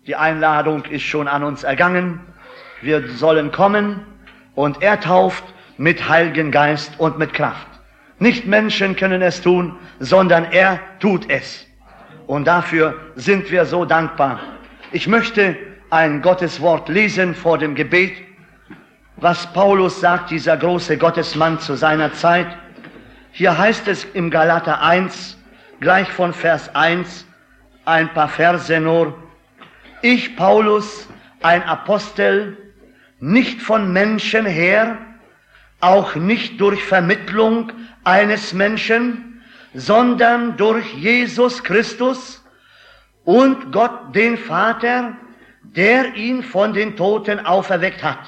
Die Einladung ist schon an uns ergangen. Wir sollen kommen und er tauft mit Heiligen Geist und mit Kraft. Nicht Menschen können es tun, sondern er tut es. Und dafür sind wir so dankbar. Ich möchte ein Gotteswort lesen vor dem Gebet, was Paulus sagt, dieser große Gottesmann zu seiner Zeit. Hier heißt es im Galater 1, gleich von Vers 1, ein paar Verse nur. Ich, Paulus, ein Apostel, nicht von Menschen her, auch nicht durch Vermittlung eines Menschen, sondern durch Jesus Christus und Gott den Vater, der ihn von den Toten auferweckt hat.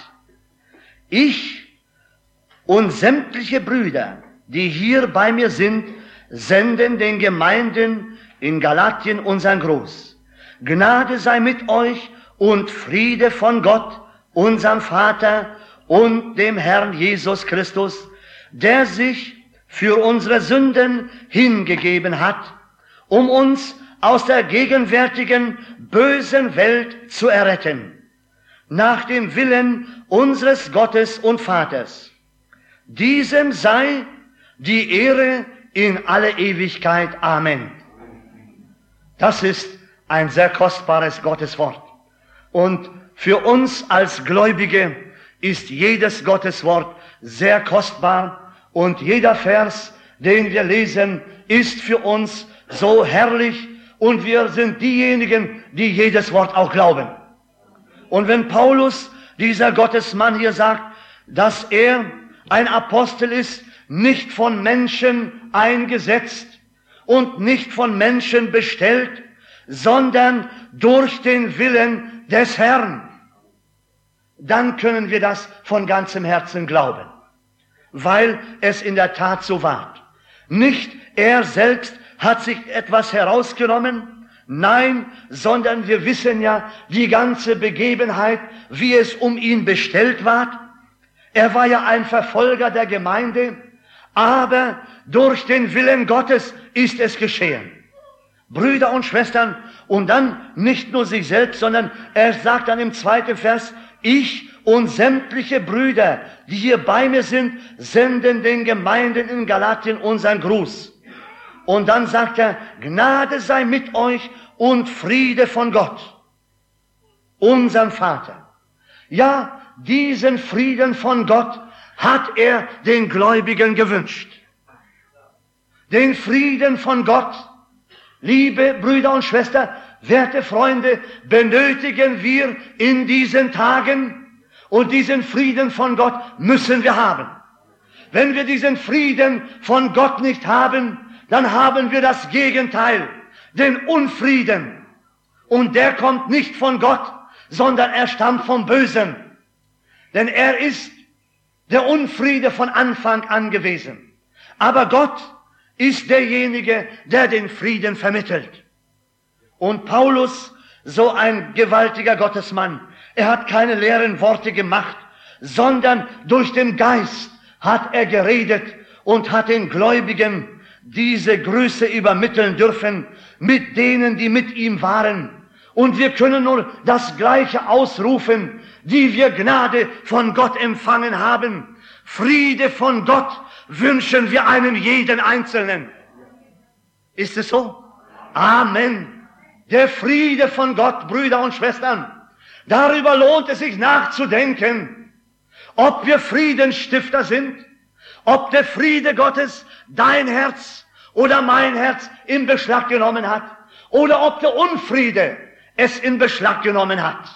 Ich und sämtliche Brüder, die hier bei mir sind, senden den Gemeinden in Galatien unseren Gruß. Gnade sei mit euch und Friede von Gott, unserem Vater und dem Herrn Jesus Christus, der sich für unsere Sünden hingegeben hat, um uns aus der gegenwärtigen bösen Welt zu erretten, nach dem Willen unseres Gottes und Vaters. Diesem sei die Ehre in alle Ewigkeit. Amen. Das ist ein sehr kostbares Gotteswort. Und für uns als Gläubige ist jedes Gotteswort sehr kostbar und jeder Vers, den wir lesen, ist für uns so herrlich und wir sind diejenigen, die jedes Wort auch glauben. Und wenn Paulus, dieser Gottesmann hier sagt, dass er ein Apostel ist, nicht von Menschen eingesetzt und nicht von Menschen bestellt, sondern durch den Willen des Herrn, dann können wir das von ganzem Herzen glauben, weil es in der Tat so war. Nicht er selbst hat sich etwas herausgenommen, nein, sondern wir wissen ja die ganze Begebenheit, wie es um ihn bestellt war. Er war ja ein Verfolger der Gemeinde, aber durch den Willen Gottes ist es geschehen. Brüder und Schwestern, und dann nicht nur sich selbst, sondern er sagt dann im 2. Vers, ich und sämtliche Brüder, die hier bei mir sind, senden den Gemeinden in Galatien unseren Gruß. Und dann sagt er, Gnade sei mit euch und Friede von Gott, unserem Vater. Ja, diesen Frieden von Gott hat er den Gläubigen gewünscht. Den Frieden von Gott, liebe Brüder und Schwestern, werte Freunde, benötigen wir in diesen Tagen und diesen Frieden von Gott müssen wir haben. Wenn wir diesen Frieden von Gott nicht haben, dann haben wir das Gegenteil, den Unfrieden. Und der kommt nicht von Gott, sondern er stammt vom Bösen. Denn er ist der Unfriede von Anfang an gewesen. Aber Gott ist derjenige, der den Frieden vermittelt. Und Paulus, so ein gewaltiger Gottesmann, er hat keine leeren Worte gemacht, sondern durch den Geist hat er geredet und hat den Gläubigen diese Grüße übermitteln dürfen mit denen, die mit ihm waren. Und wir können nur das Gleiche ausrufen, die wir Gnade von Gott empfangen haben. Friede von Gott wünschen wir einem jeden Einzelnen. Ist es so? Amen. Der Friede von Gott, Brüder und Schwestern. Darüber lohnt es sich nachzudenken, ob wir Friedensstifter sind, ob der Friede Gottes dein Herz oder mein Herz in Beschlag genommen hat, oder ob der Unfriede es in Beschlag genommen hat.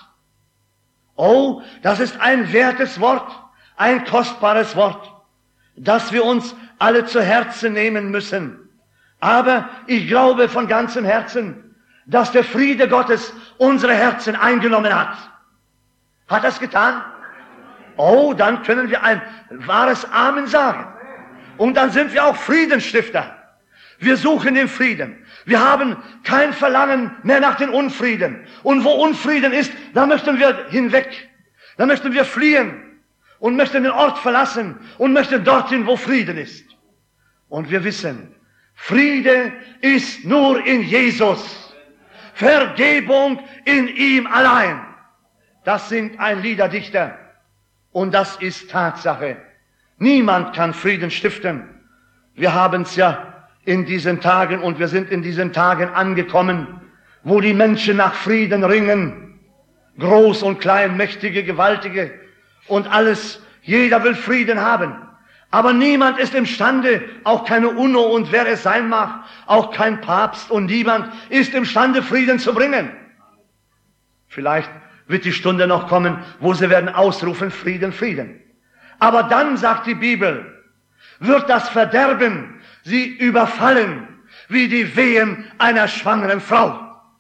Oh, das ist ein wertes Wort, ein kostbares Wort, das wir uns alle zu Herzen nehmen müssen. Aber ich glaube von ganzem Herzen, dass der Friede Gottes unsere Herzen eingenommen hat. Hat er es getan? Oh, dann können wir ein wahres Amen sagen. Und dann sind wir auch Friedensstifter. Wir suchen den Frieden. Wir haben kein Verlangen mehr nach den Unfrieden. Und wo Unfrieden ist, da möchten wir hinweg. Da möchten wir fliehen und möchten den Ort verlassen und möchten dorthin, wo Frieden ist. Und wir wissen, Friede ist nur in Jesus. Vergebung in ihm allein. Das singt ein Liederdichter. Und das ist Tatsache. Niemand kann Frieden stiften. Wir haben es ja in diesen Tagen und wir sind in diesen Tagen angekommen, wo die Menschen nach Frieden ringen. Groß und klein, mächtige, gewaltige und alles. Jeder will Frieden haben. Aber niemand ist imstande, auch keine UNO und wer es sein mag, auch kein Papst und niemand ist imstande, Frieden zu bringen. Vielleicht wird die Stunde noch kommen, wo sie werden ausrufen, Frieden, Frieden. Aber dann, sagt die Bibel, wird das Verderben sie überfallen, wie die Wehen einer schwangeren Frau.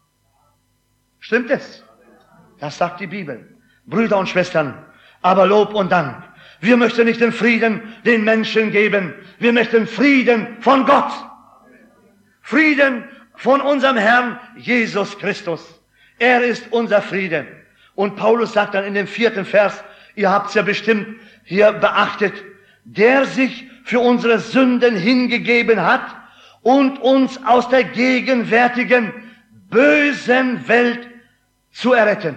Stimmt es? Das sagt die Bibel. Brüder und Schwestern, aber Lob und Dank. Wir möchten nicht den Frieden den Menschen geben. Wir möchten Frieden von Gott. Frieden von unserem Herrn Jesus Christus. Er ist unser Friede. Und Paulus sagt dann in dem 4. Vers, ihr habt es ja bestimmt hier beachtet, der sich für unsere Sünden hingegeben hat und uns aus der gegenwärtigen bösen Welt zu erretten.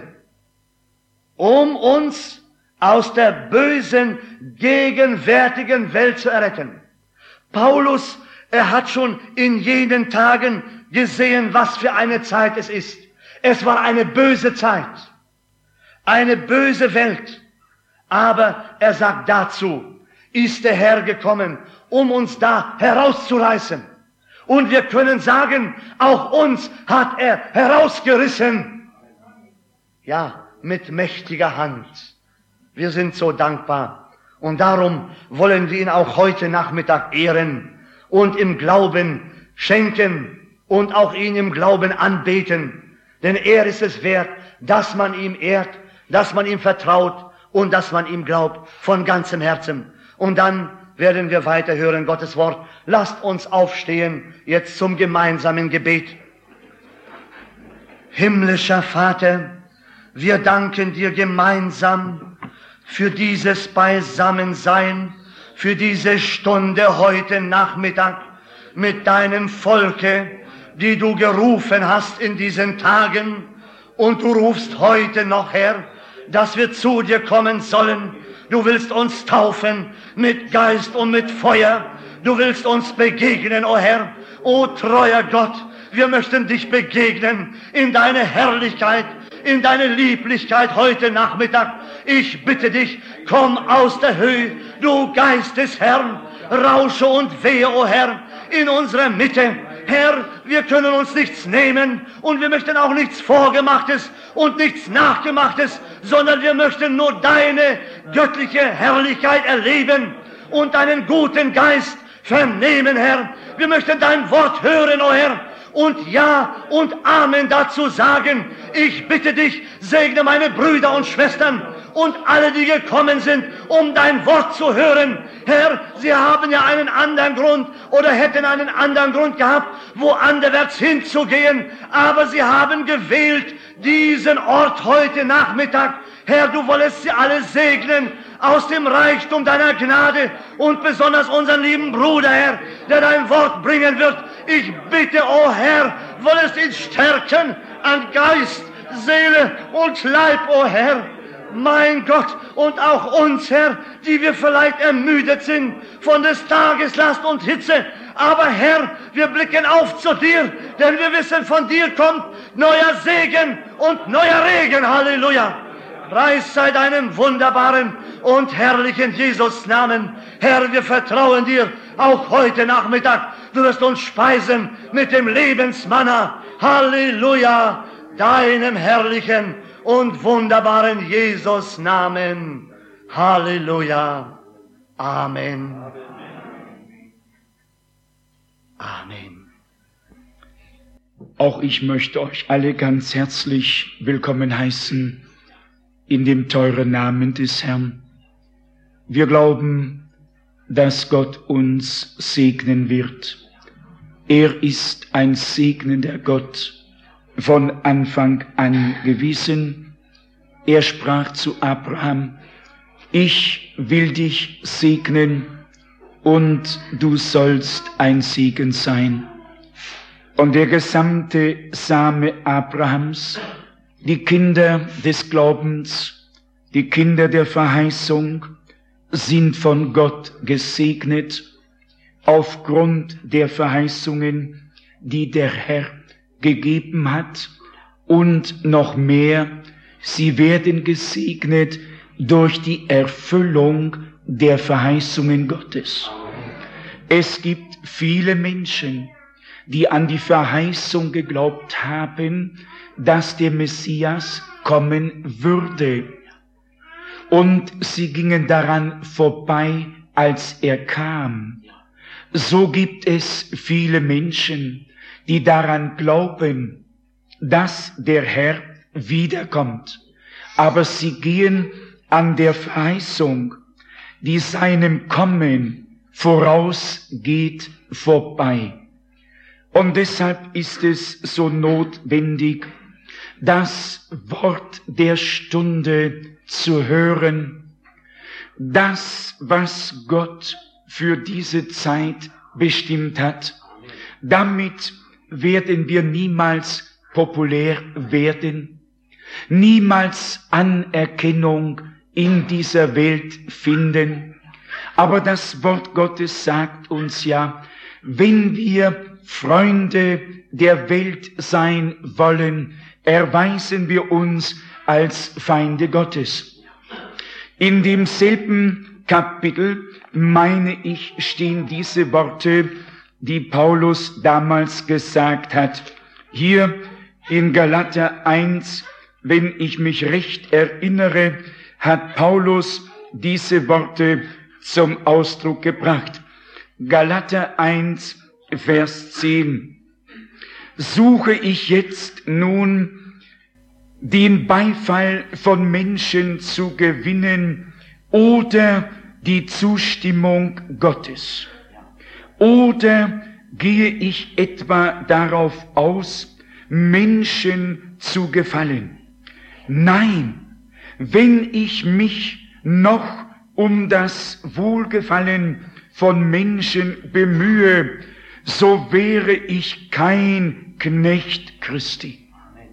Um uns aus der bösen, gegenwärtigen Welt zu erretten. Paulus, er hat schon in jenen Tagen gesehen, was für eine Zeit es ist. Es war eine böse Zeit, eine böse Welt. Aber er sagt dazu, ist der Herr gekommen, um uns da herauszureißen. Und wir können sagen, auch uns hat er herausgerissen. Ja, mit mächtiger Hand. Wir sind so dankbar und darum wollen wir ihn auch heute Nachmittag ehren und im Glauben schenken und auch ihn im Glauben anbeten. Denn er ist es wert, dass man ihm ehrt, dass man ihm vertraut und dass man ihm glaubt von ganzem Herzen. Und dann werden wir weiter hören Gottes Wort. Lasst uns aufstehen jetzt zum gemeinsamen Gebet. Himmlischer Vater, wir danken dir gemeinsam für dieses Beisammensein, für diese Stunde heute Nachmittag mit deinem Volke, die du gerufen hast in diesen Tagen. Und du rufst heute noch, Herr, dass wir zu dir kommen sollen. Du willst uns taufen mit Geist und mit Feuer. Du willst uns begegnen, o Herr, o treuer Gott. Wir möchten dich begegnen in deine Herrlichkeit, in deine Lieblichkeit heute Nachmittag. Ich bitte dich, komm aus der Höhe, du Geist des Herrn, rausche und wehe, o Herr, in unserer Mitte. Herr, wir können uns nichts nehmen und wir möchten auch nichts Vorgemachtes und nichts Nachgemachtes, sondern wir möchten nur deine göttliche Herrlichkeit erleben und deinen guten Geist vernehmen, Herr. Wir möchten dein Wort hören, o Herr, und Ja und Amen dazu sagen. Ich bitte dich, segne meine Brüder und Schwestern und alle, die gekommen sind, um dein Wort zu hören. Herr, sie haben ja einen anderen Grund oder hätten einen anderen Grund gehabt, woanderwärts hinzugehen, aber sie haben gewählt diesen Ort heute Nachmittag. Herr, du wolltest sie alle segnen aus dem Reichtum deiner Gnade und besonders unseren lieben Bruder, Herr, der dein Wort bringen wird. Ich bitte, o Herr, wolltest ihn stärken an Geist, Seele und Leib, o Herr. Mein Gott, und auch uns, Herr, die wir vielleicht ermüdet sind von des Tages Last und Hitze. Aber Herr, wir blicken auf zu dir, denn wir wissen, von dir kommt neuer Segen und neuer Regen. Halleluja. Preis sei deinem wunderbaren und herrlichen Jesus Namen. Herr, wir vertrauen dir auch heute Nachmittag. Du wirst uns speisen mit dem Lebensmanna. Halleluja, deinem herrlichen und wunderbaren Jesus Namen. Halleluja. Amen. Amen. Auch ich möchte euch alle ganz herzlich willkommen heißen in dem teuren Namen des Herrn. Wir glauben, dass Gott uns segnen wird. Er ist ein segnender Gott, von Anfang an gewesen. Er sprach zu Abraham, ich will dich segnen und du sollst ein Segen sein. Und der gesamte Same Abrahams, die Kinder des Glaubens, die Kinder der Verheißung, sind von Gott gesegnet aufgrund der Verheißungen, die der Herr gegeben hat, und noch mehr, sie werden gesegnet durch die Erfüllung der Verheißungen Gottes. Es gibt viele Menschen, die an die Verheißung geglaubt haben, dass der Messias kommen würde. Und sie gingen daran vorbei, als er kam. So gibt es viele Menschen, die daran glauben, dass der Herr wiederkommt. Aber sie gehen an der Verheißung, die seinem Kommen vorausgeht, vorbei. Und deshalb ist es so notwendig, das Wort der Stunde zu hören, das, was Gott für diese Zeit bestimmt hat. Damit werden wir niemals populär werden, niemals Anerkennung in dieser Welt finden. Aber das Wort Gottes sagt uns ja, wenn wir Freunde der Welt sein wollen, erweisen wir uns als Feinde Gottes. In demselben Kapitel, meine ich, stehen diese Worte, die Paulus damals gesagt hat. Hier in Galater 1, wenn ich mich recht erinnere, hat Paulus diese Worte zum Ausdruck gebracht. Galater 1, Vers 10. Suche ich jetzt nun, den Beifall von Menschen zu gewinnen oder die Zustimmung Gottes? Oder gehe ich etwa darauf aus, Menschen zu gefallen? Nein, wenn ich mich noch um das Wohlgefallen von Menschen bemühe, so wäre ich kein Knecht Christi.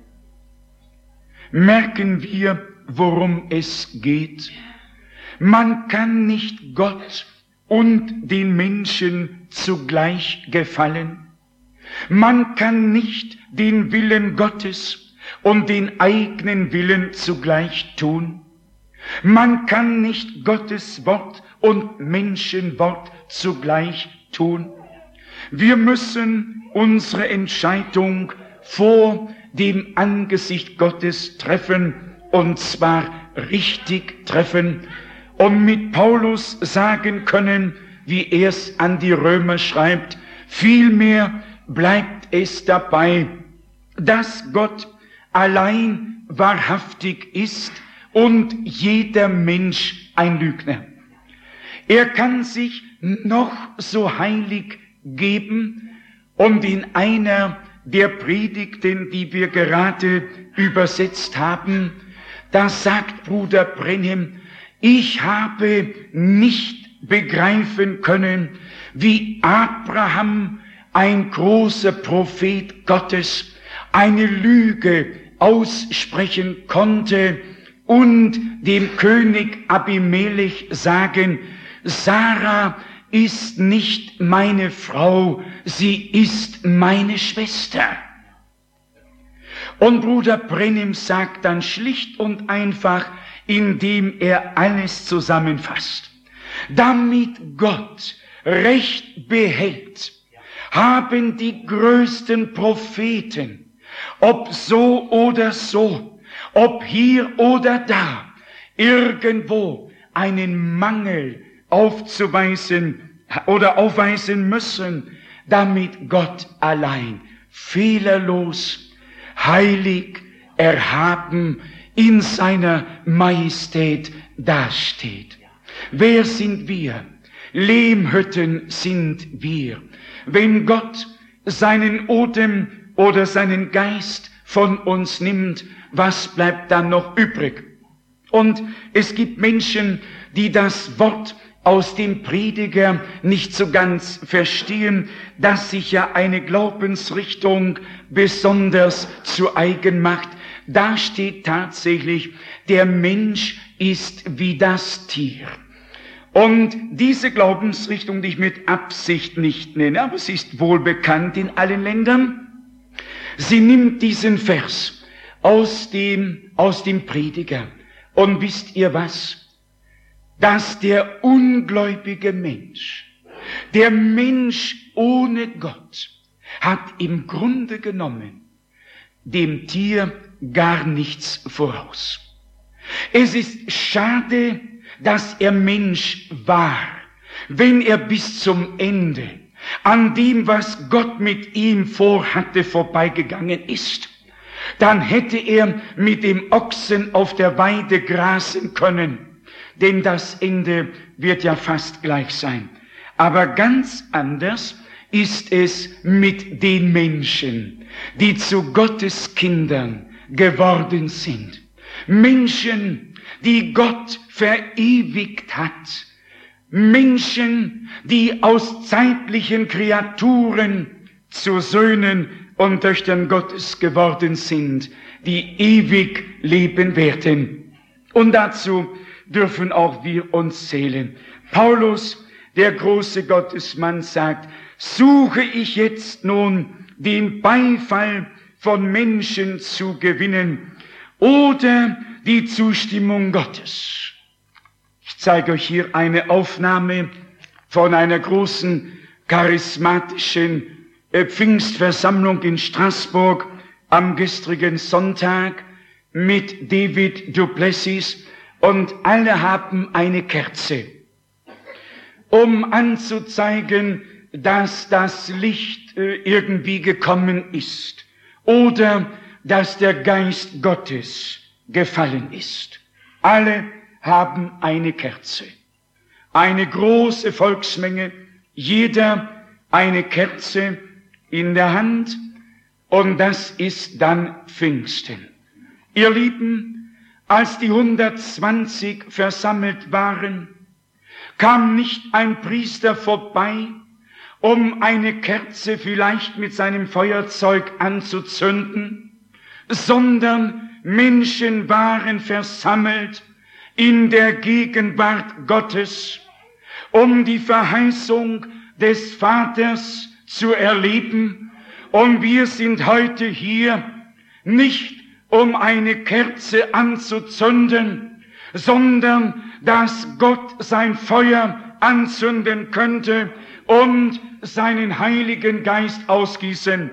Merken wir, worum es geht? Man kann nicht Gott und den Menschen zugleich gefallen. Man kann nicht den Willen Gottes und den eigenen Willen zugleich tun. Man kann nicht Gottes Wort und Menschenwort zugleich tun. Wir müssen unsere Entscheidung vor dem Angesicht Gottes treffen, und zwar richtig treffen, und mit Paulus sagen können, wie er es an die Römer schreibt, vielmehr bleibt es dabei, dass Gott allein wahrhaftig ist und jeder Mensch ein Lügner. Er kann sich noch so heilig geben, und in einer der Predigten, die wir gerade übersetzt haben, da sagt Bruder Brenhem, ich habe nicht begreifen können, wie Abraham, ein großer Prophet Gottes, eine Lüge aussprechen konnte und dem König Abimelech sagen, Sarah ist nicht meine Frau, sie ist meine Schwester. Und Bruder Brenhem sagt dann schlicht und einfach, indem er alles zusammenfasst, damit Gott Recht behält, haben die größten Propheten, ob so oder so, ob hier oder da, irgendwo einen Mangel aufzuweisen oder aufweisen müssen, damit Gott allein fehlerlos, heilig, erhaben in seiner Majestät dasteht. Wer sind wir? Lehmhütten sind wir. Wenn Gott seinen Odem oder seinen Geist von uns nimmt, was bleibt dann noch übrig? Und es gibt Menschen, die das Wort aus dem Prediger nicht so ganz verstehen, dass sich ja eine Glaubensrichtung besonders zu eigen macht. Da steht tatsächlich, der Mensch ist wie das Tier. Und diese Glaubensrichtung, die ich mit Absicht nicht nenne, aber sie ist wohl bekannt in allen Ländern, sie nimmt diesen Vers aus dem Prediger. Und wisst ihr was? Dass der ungläubige Mensch, der Mensch ohne Gott, hat im Grunde genommen dem Tier gar nichts voraus. Es ist schade, dass er Mensch war, wenn er bis zum Ende an dem, was Gott mit ihm vorhatte, vorbeigegangen ist. Dann hätte er mit dem Ochsen auf der Weide grasen können, denn das Ende wird ja fast gleich sein. Aber ganz anders ist es mit den Menschen, die zu Gottes Kindern geworden sind. Menschen, die Gott verewigt hat. Menschen, die aus zeitlichen Kreaturen zu Söhnen und Töchtern Gottes geworden sind, die ewig leben werden. Und dazu dürfen auch wir uns zählen. Paulus, der große Gottesmann, sagt, suche ich jetzt nun den Beifall von Menschen zu gewinnen oder die Zustimmung Gottes. Ich zeige euch hier eine Aufnahme von einer großen charismatischen Pfingstversammlung in Straßburg am gestrigen Sonntag mit David du Plessis, und alle haben eine Kerze, um anzuzeigen, dass das Licht irgendwie gekommen ist oder dass der Geist Gottes gefallen ist. Alle haben eine Kerze. Eine große Volksmenge, jeder eine Kerze in der Hand, und das ist dann Pfingsten. Ihr Lieben, als die 120 versammelt waren, kam nicht ein Priester vorbei, um eine Kerze vielleicht mit seinem Feuerzeug anzuzünden, sondern Menschen waren versammelt in der Gegenwart Gottes, um die Verheißung des Vaters zu erleben. Und wir sind heute hier nicht, um eine Kerze anzuzünden, sondern dass Gott sein Feuer anzünden könnte und seinen Heiligen Geist ausgießen.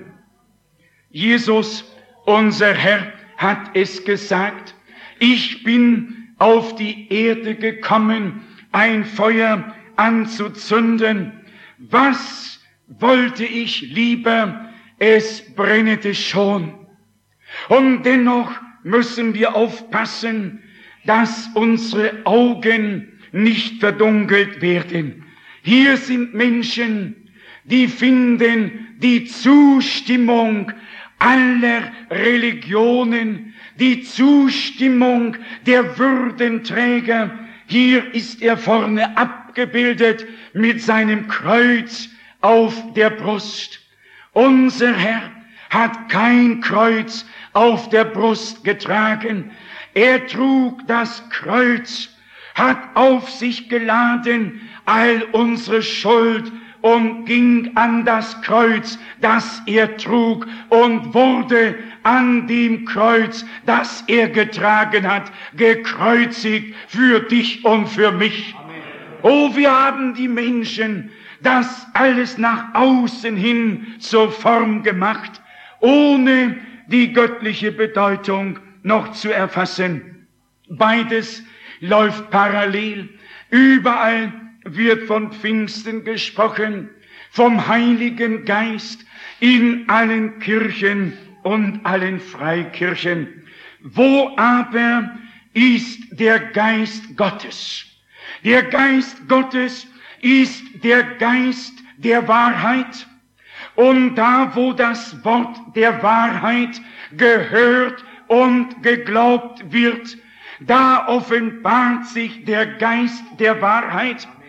Jesus, unser Herr, hat es gesagt, ich bin auf die Erde gekommen, ein Feuer anzuzünden. Was wollte ich lieber? Es brennete schon. Und dennoch müssen wir aufpassen, dass unsere Augen nicht verdunkelt werden. Hier sind Menschen, die finden die Zustimmung aller Religionen, die Zustimmung der Würdenträger. Hier ist er vorne abgebildet mit seinem Kreuz auf der Brust. Unser Herr hat kein Kreuz auf der Brust getragen. Er trug das Kreuz, hat auf sich geladen all unsere Schuld und ging an das Kreuz, das er trug, und wurde an dem Kreuz, das er getragen hat, gekreuzigt für dich und für mich. Amen. Oh, wir haben die Menschen das alles nach außen hin zur Form gemacht, ohne die göttliche Bedeutung noch zu erfassen. Beides läuft parallel. Überall wird von Pfingsten gesprochen, vom Heiligen Geist in allen Kirchen und allen Freikirchen. Wo aber ist der Geist Gottes? Der Geist Gottes ist der Geist der Wahrheit. Und da, wo das Wort der Wahrheit gehört und geglaubt wird, da offenbart sich der Geist der Wahrheit.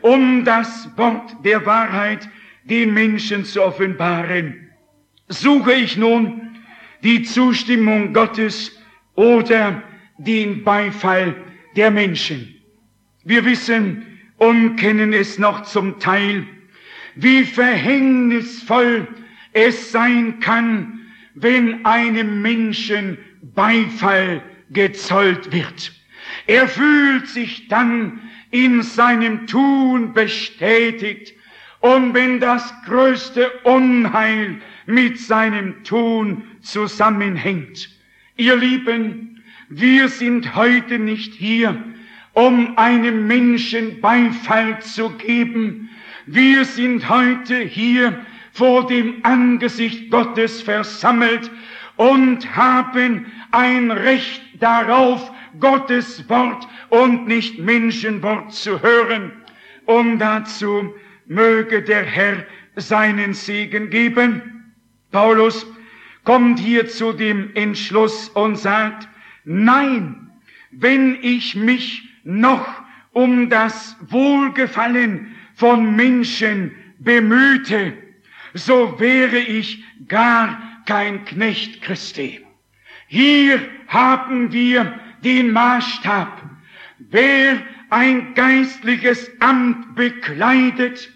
um das Wort der Wahrheit den Menschen zu offenbaren. Suche ich nun die Zustimmung Gottes oder den Beifall der Menschen? Wir wissen und kennen es noch zum Teil, wie verhängnisvoll es sein kann, wenn einem Menschen Beifall gezollt wird. Er fühlt sich dann in seinem Tun bestätigt, und wenn das größte Unheil mit seinem Tun zusammenhängt. Ihr Lieben, wir sind heute nicht hier, um einem Menschen Beifall zu geben. Wir sind heute hier vor dem Angesicht Gottes versammelt und haben ein Recht darauf, Gottes Wort und nicht Menschenwort zu hören. Und dazu möge der Herr seinen Segen geben. Paulus kommt hier zu dem Entschluss und sagt, nein, wenn ich mich noch um das Wohlgefallen von Menschen bemühte, so wäre ich gar kein Knecht Christi. Hier haben wir den Maßstab. Wer ein geistliches Amt bekleidet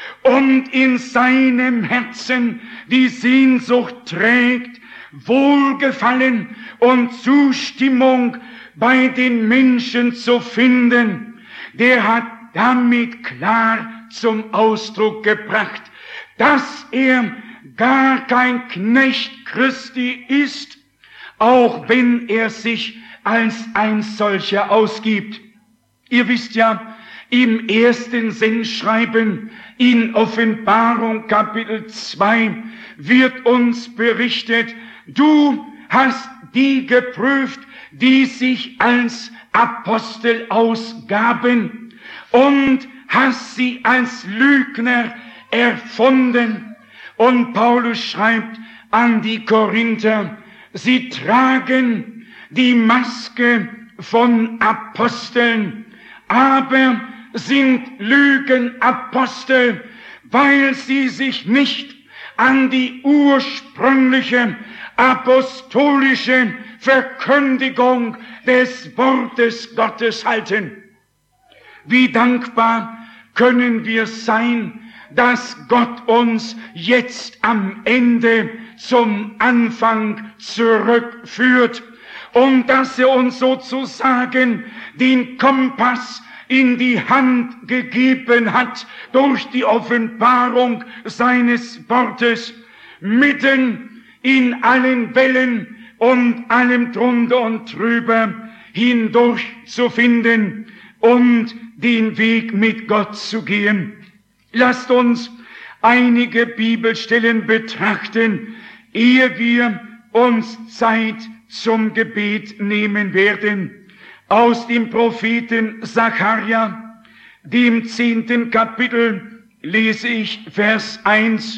und in seinem Herzen die Sehnsucht trägt, Wohlgefallen und Zustimmung bei den Menschen zu finden, der hat damit klar zum Ausdruck gebracht, dass er gar kein Knecht Christi ist, auch wenn er sich als ein solcher ausgibt. Ihr wisst ja, im ersten Sendschreiben in Offenbarung Kapitel 2 wird uns berichtet, du hast die geprüft, die sich als Apostel ausgaben, und hast sie als Lügner erfunden. Und Paulus schreibt an die Korinther, sie tragen die Maske von Aposteln, aber sind Lügenapostel, weil sie sich nicht an die ursprüngliche apostolische Verkündigung des Wortes Gottes halten. Wie dankbar können wir sein, dass Gott uns jetzt am Ende zum Anfang zurückführt und dass er uns sozusagen den Kompass in die Hand gegeben hat durch die Offenbarung seines Wortes, mitten in allen Wellen und allem drunter und drüber hindurch zu finden und den Weg mit Gott zu gehen. Lasst uns einige Bibelstellen betrachten, ehe wir uns Zeit zum Gebet nehmen werden. Aus dem Propheten Sacharja, dem 10. Kapitel, lese ich Vers 1.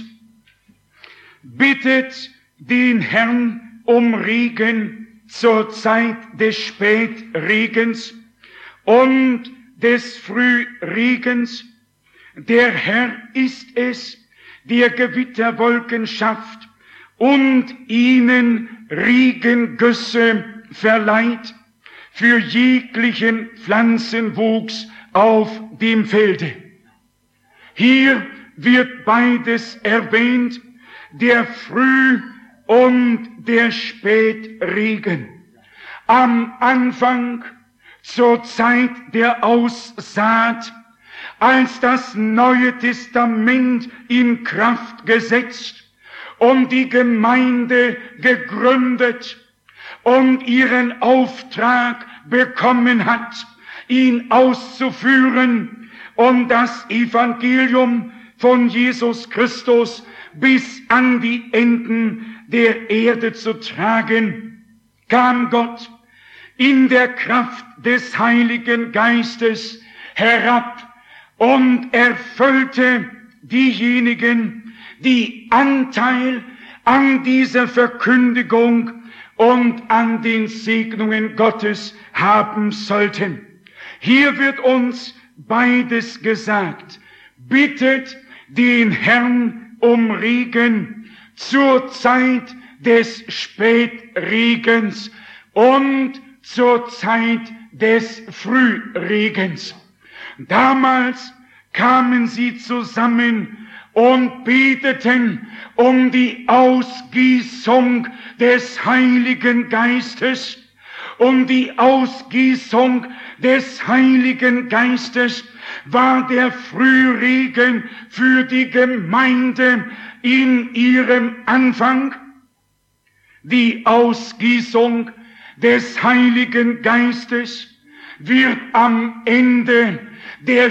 Bittet den Herrn um Regen zur Zeit des Spätregens und des Frühregens. Der Herr ist es, der Gewitterwolken schafft und ihnen Regengüsse verleiht für jeglichen Pflanzenwuchs auf dem Felde. Hier wird beides erwähnt, der Früh- und der Spätregen. Am Anfang, zur Zeit der Aussaat, als das Neue Testament in Kraft gesetzt und die Gemeinde gegründet und ihren Auftrag bekommen hat, ihn auszuführen und das Evangelium von Jesus Christus bis an die Enden der Erde zu tragen, kam Gott in der Kraft des Heiligen Geistes herab und erfüllte diejenigen, die Anteil an dieser Verkündigung und an den Segnungen Gottes haben sollten. Hier wird uns beides gesagt. Bittet den Herrn um Regen zur Zeit des Spätregens und zur Zeit des Frühregens. Damals kamen sie zusammen und beteten um die Ausgießung des Heiligen Geistes. Um die Ausgießung des Heiligen Geistes war der Frühregen für die Gemeinde in ihrem Anfang. Die Ausgießung des Heiligen Geistes wird am Ende der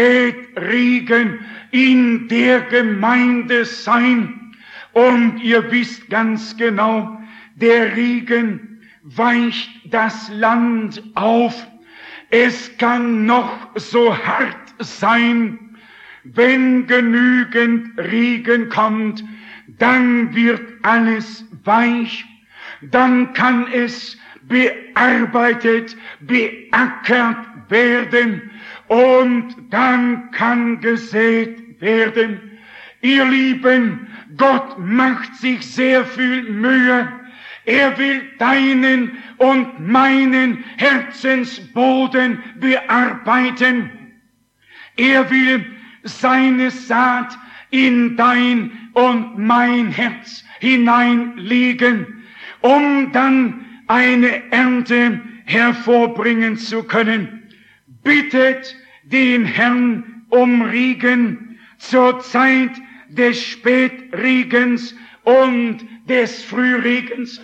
Spätregen in der Gemeinde sein. Und ihr wisst ganz genau, der Regen weicht das Land auf. Es kann noch so hart sein, wenn genügend Regen kommt, dann wird alles weich, dann kann es bearbeitet, beackert werden und dann kann gesät werden. Ihr Lieben, Gott macht sich sehr viel Mühe. Er will deinen und meinen Herzensboden bearbeiten. Er will seine Saat in dein und mein Herz hineinlegen, um dann eine Ernte hervorbringen zu können. Bittet den Herrn um Regen zur Zeit des Spätregens und des Frühregens.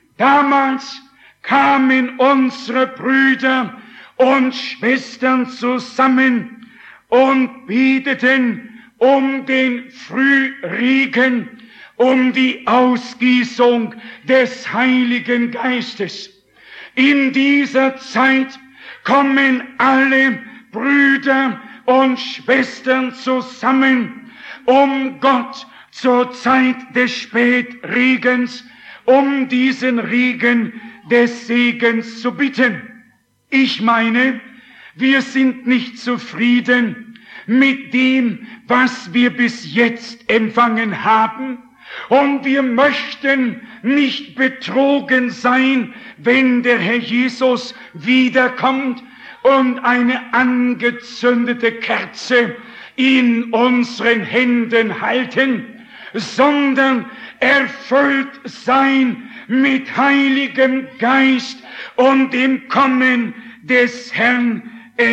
Damals kamen unsere Brüder und Schwestern zusammen und beteten um den Frühregen, um die Ausgießung des Heiligen Geistes. In dieser Zeit kommen alle Brüder und Schwestern zusammen, um Gott zur Zeit des Spätregens, um diesen Regen des Segens zu bitten. Ich meine, wir sind nicht zufrieden mit dem, was wir bis jetzt empfangen haben. Und wir möchten nicht betrogen sein, wenn der Herr Jesus wiederkommt und eine angezündete Kerze in unseren Händen halten, sondern erfüllt sein mit Heiligem Geist und dem Kommen des Herrn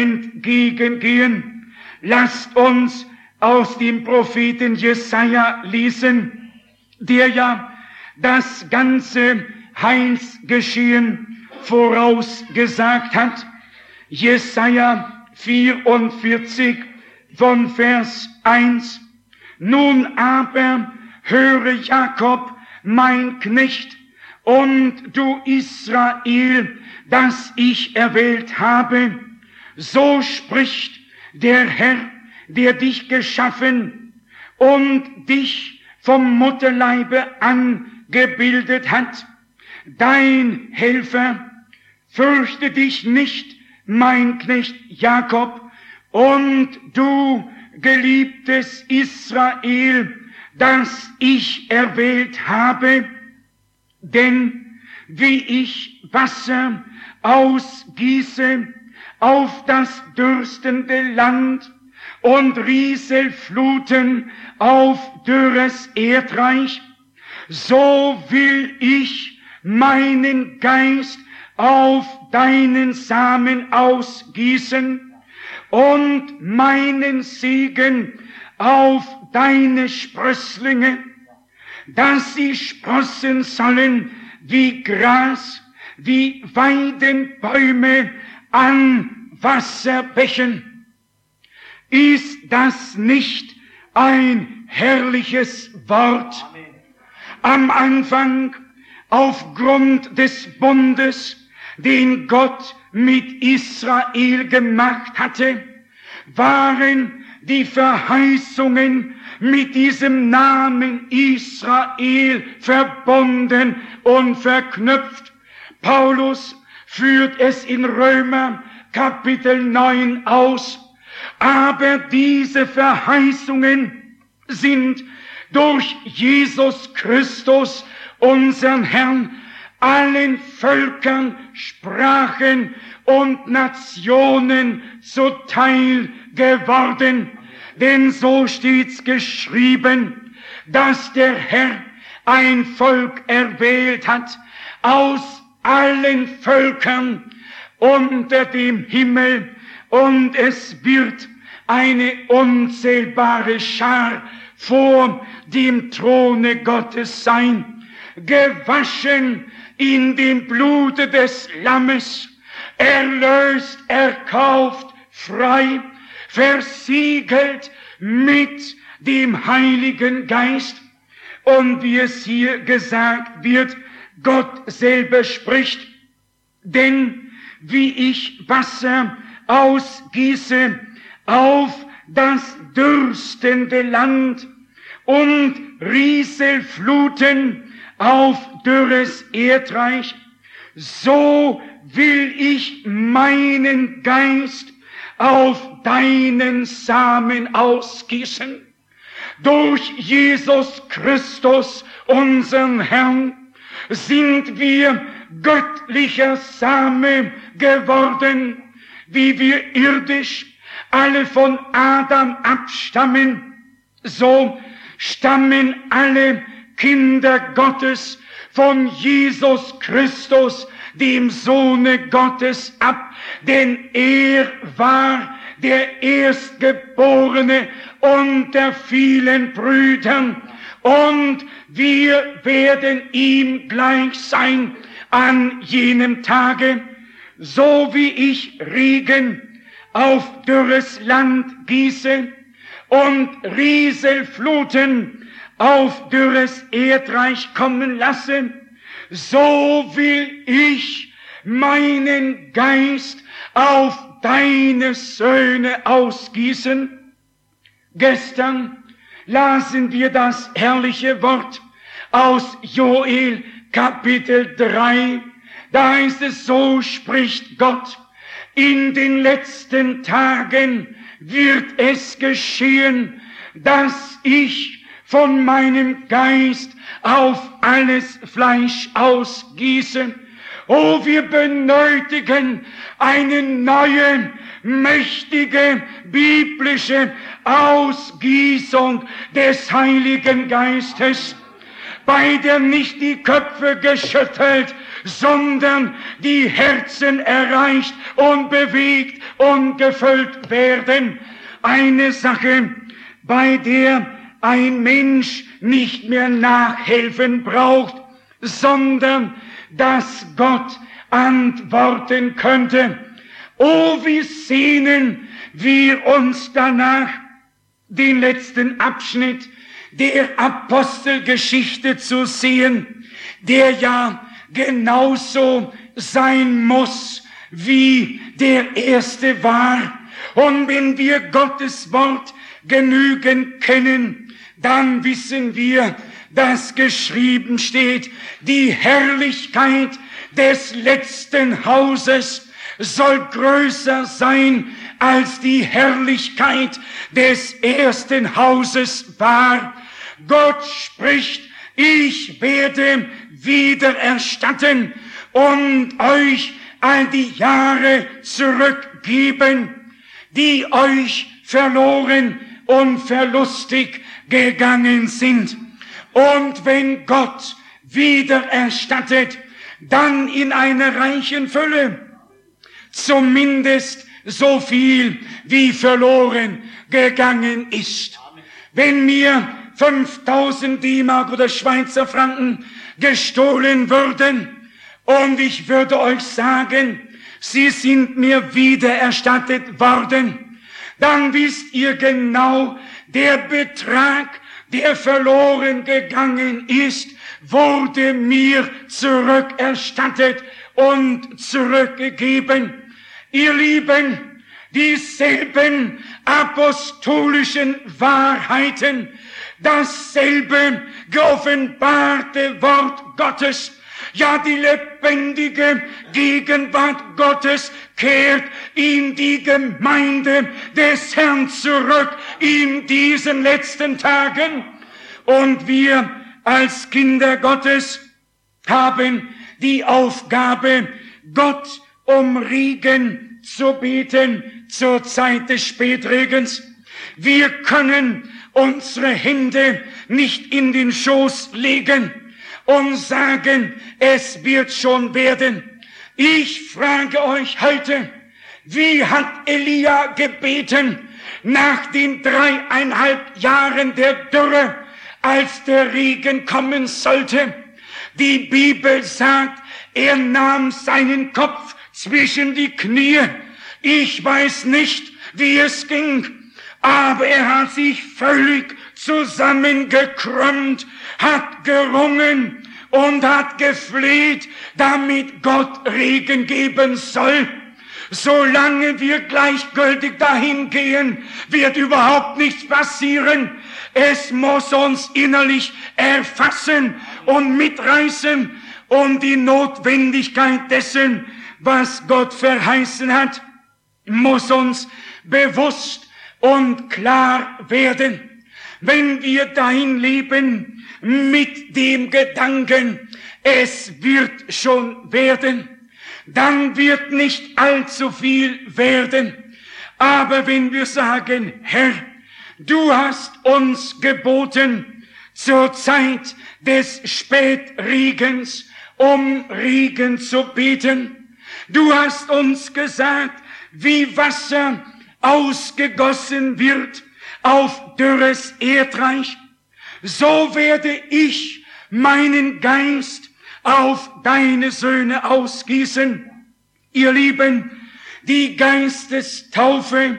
entgegengehen. Lasst uns aus dem Propheten Jesaja lesen, der ja das ganze Heilsgeschehen vorausgesagt hat. Jesaja 44 von Vers 1. Nun aber höre Jakob, mein Knecht, und du Israel, das ich erwählt habe. So spricht der Herr, der dich geschaffen und dich vom Mutterleibe angebildet hat. Dein Helfer, fürchte dich nicht, mein Knecht Jakob, und du geliebtes Israel, das ich erwählt habe. Denn wie ich Wasser ausgieße auf das dürstende Land und Rieselfluten auf dürres Erdreich, so will ich meinen Geist auf deinen Samen ausgießen und meinen Segen auf deine Sprösslinge, dass sie sprossen sollen wie Gras, wie Weidenbäume an Wasserbächen. Ist das nicht ein herrliches Wort? Am Anfang, aufgrund des Bundes, den Gott mit Israel gemacht hatte, waren die Verheißungen mit diesem Namen Israel verbunden und verknüpft. Paulus führt es in Römer Kapitel 9 aus. Aber diese Verheißungen sind durch Jesus Christus, unseren Herrn, allen Völkern, Sprachen und Nationen zuteil geworden. Denn so steht's geschrieben, dass der Herr ein Volk erwählt hat aus allen Völkern unter dem Himmel, und es wird eine unzählbare Schar vor dem Throne Gottes sein, gewaschen in dem Blute des Lammes, erlöst, erkauft, frei, versiegelt mit dem Heiligen Geist. Und wie es hier gesagt wird, Gott selber spricht, denn wie ich Wasser ausgieße auf das dürstende Land und Rieselfluten auf dürres Erdreich, so will ich meinen Geist auf deinen Samen ausgießen. Durch Jesus Christus, unseren Herrn, sind wir göttlicher Same geworden, wie wir irdisch alle von Adam abstammen, so stammen alle Kinder Gottes von Jesus Christus, dem Sohne Gottes, ab, denn er war der Erstgeborene unter vielen Brüdern, und wir werden ihm gleich sein an jenem Tage, so wie ich Regen auf dürres Land gieße und Rieselfluten auf dürres Erdreich kommen lasse, so will ich meinen Geist auf deine Söhne ausgießen. Gestern lasen wir das herrliche Wort aus Joel Kapitel 3. Da heißt es, so spricht Gott, in den letzten Tagen wird es geschehen, dass ich von meinem Geist auf alles Fleisch ausgieße. Oh, wir benötigen eine neue, mächtige, biblische Ausgießung des Heiligen Geistes, bei der nicht die Köpfe geschüttelt, sondern die Herzen erreicht und bewegt und gefüllt werden. Eine Sache, bei der ein Mensch nicht mehr nachhelfen braucht, sondern dass Gott antworten könnte. Oh, wie sehnen wir uns danach, den letzten Abschnitt der Apostelgeschichte zu sehen, der ja genauso sein muss, wie der erste war. Und wenn wir Gottes Wort genügend kennen, dann wissen wir, dass geschrieben steht, die Herrlichkeit des letzten Hauses soll größer sein, als die Herrlichkeit des ersten Hauses war. Gott spricht, ich werde wieder erstatten und euch all die Jahre zurückgeben, die euch verloren und verlustig gegangen sind. Und wenn Gott wieder erstattet, dann in einer reichen Fülle, zumindest so viel wie verloren gegangen ist. Wenn mir 5000 D-Mark oder Schweizer Franken gestohlen würden und ich würde euch sagen, sie sind mir wieder erstattet worden, dann wisst ihr genau, der Betrag, der verloren gegangen ist, wurde mir zurückerstattet und zurückgegeben. Ihr Lieben, dieselben apostolischen Wahrheiten, dasselbe geoffenbarte Wort Gottes Ja, die lebendige Gegenwart Gottes kehrt in die Gemeinde des Herrn zurück in diesen letzten Tagen. Und wir als Kinder Gottes haben die Aufgabe, Gott um Regen zu beten zur Zeit des Spätregens. Wir können unsere Hände nicht in den Schoß legen und sagen, es wird schon werden. Ich frage euch heute, wie hat Elia gebeten nach den 3,5 Jahren der Dürre, als der Regen kommen sollte? Die Bibel sagt, er nahm seinen Kopf zwischen die Knie. Ich weiß nicht, wie es ging, aber er hat sich völlig zusammengekrümmt, hat gerungen und hat gefleht, damit Gott Regen geben soll. Solange wir gleichgültig dahin gehen, wird überhaupt nichts passieren. Es muss uns innerlich erfassen und mitreißen, um die Notwendigkeit dessen, was Gott verheißen hat, muss uns bewusst und klar werden. Wenn wir dahin leben mit dem Gedanken, es wird schon werden, dann wird nicht allzu viel werden. Aber wenn wir sagen, Herr, du hast uns geboten, zur Zeit des Spätregens um Regen zu beten. Du hast uns gesagt, wie Wasser ausgegossen wird auf dürres Erdreich, so werde ich meinen Geist auf deine Söhne ausgießen. Ihr Lieben, die Geistestaufe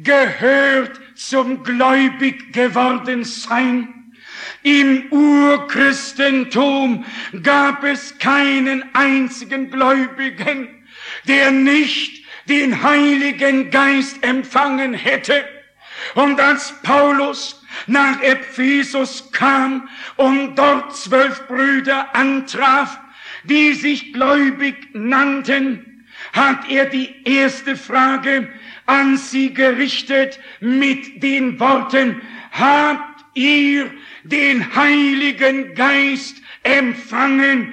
gehört zum gläubig geworden Sein. Im Urchristentum gab es keinen einzigen Gläubigen, der nicht den Heiligen Geist empfangen hätte. Und als Paulus nach Ephesus kam und dort 12 Brüder antraf, die sich gläubig nannten, hat er die erste Frage an sie gerichtet mit den Worten: Habt ihr den Heiligen Geist empfangen,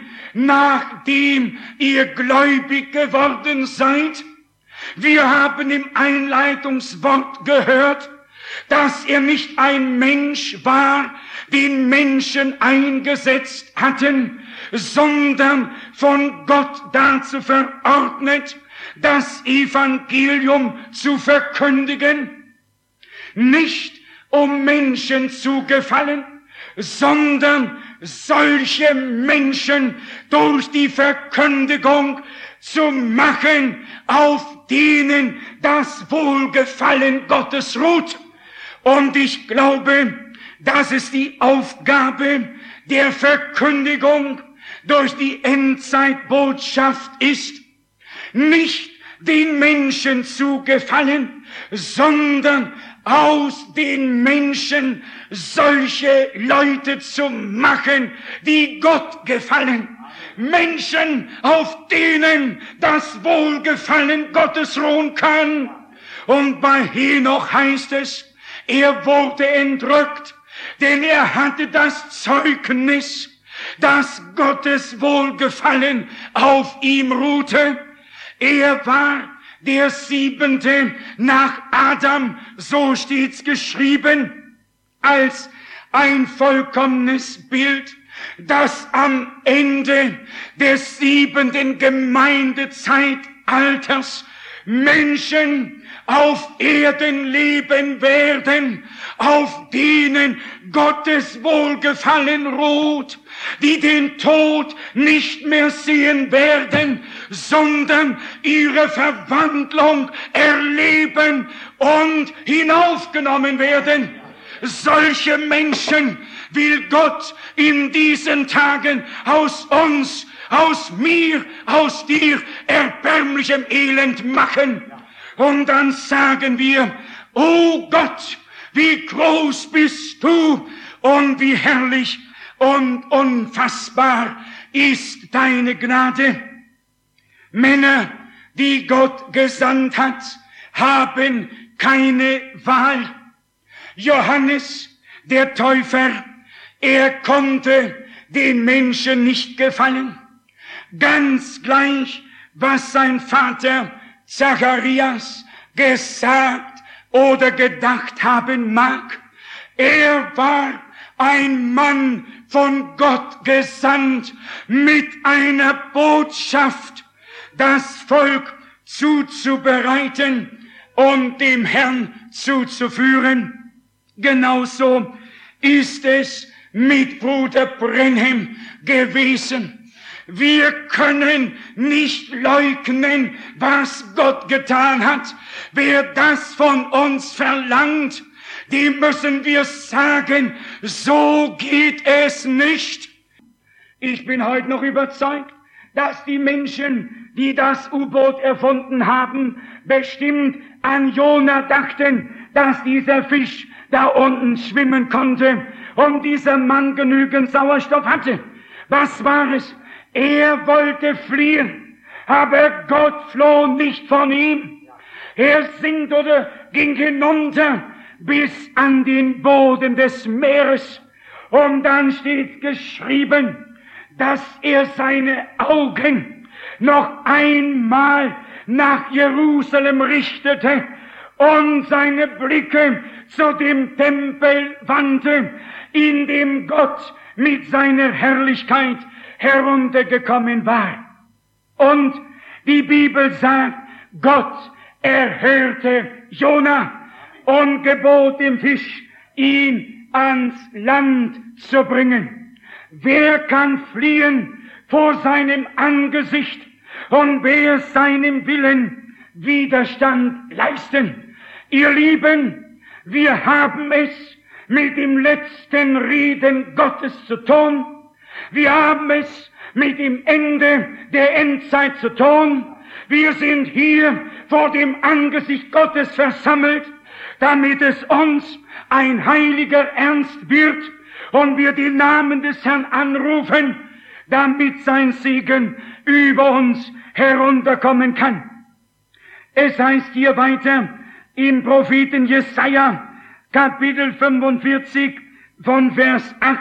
nachdem ihr gläubig geworden seid? Wir haben im Einleitungswort gehört, dass er nicht ein Mensch war, den Menschen eingesetzt hatten, sondern von Gott dazu verordnet, das Evangelium zu verkündigen, nicht um Menschen zu gefallen, sondern solche Menschen durch die Verkündigung zu machen, auf denen das Wohlgefallen Gottes ruht. Und ich glaube, dass es die Aufgabe der Verkündigung durch die Endzeitbotschaft ist, nicht den Menschen zu gefallen, sondern aus den Menschen solche Leute zu machen, die Gott gefallen. Menschen, auf denen das Wohlgefallen Gottes ruhen kann. Und bei Henoch heißt es, er wurde entrückt, denn er hatte das Zeugnis, dass Gottes Wohlgefallen auf ihm ruhte. Er war der 7. nach Adam, so steht's geschrieben, als ein vollkommenes Bild, das am Ende des 7. Gemeindezeitalters Menschen auf Erden leben werden, auf denen Gottes Wohlgefallen ruht, die den Tod nicht mehr sehen werden, sondern ihre Verwandlung erleben und hinaufgenommen werden. Solche Menschen will Gott in diesen Tagen aus uns, aus mir, aus dir erbärmlichem Elend machen. Und dann sagen wir: O Gott, wie groß bist du und wie herrlich und unfassbar ist deine Gnade. Männer, die Gott gesandt hat, haben keine Wahl. Johannes, der Täufer, er konnte den Menschen nicht gefallen. Ganz gleich, was sein Vater Zacharias gesagt oder gedacht haben mag. Er war ein Mann von Gott gesandt mit einer Botschaft, das Volk zuzubereiten und dem Herrn zuzuführen. Genauso ist es mit Bruder Branham gewesen. Wir können nicht leugnen, was Gott getan hat. Wer das von uns verlangt, dem müssen wir sagen, so geht es nicht. Ich bin heute noch überzeugt, dass die Menschen, die das U-Boot erfunden haben, bestimmt an Jona dachten, dass dieser Fisch da unten schwimmen konnte und dieser Mann genügend Sauerstoff hatte. Was war es? Er wollte fliehen, aber Gott floh nicht von ihm. Er sinkt oder ging hinunter bis an den Boden des Meeres. Und dann steht geschrieben, dass er seine Augen noch einmal nach Jerusalem richtete und seine Blicke zu dem Tempel wandte, in dem Gott mit seiner Herrlichkeit heruntergekommen war. Und die Bibel sagt, Gott erhörte Jona und gebot dem Fisch, ihn ans Land zu bringen. Wer kann fliehen vor seinem Angesicht und wer seinem Willen Widerstand leisten? Ihr Lieben, wir haben es mit dem letzten Reden Gottes zu tun. Wir haben es mit dem Ende der Endzeit zu tun. Wir sind hier vor dem Angesicht Gottes versammelt, damit es uns ein heiliger Ernst wird und wir den Namen des Herrn anrufen, damit sein Segen über uns herunterkommen kann. Es heißt hier weiter im Propheten Jesaja, Kapitel 45 von Vers 8,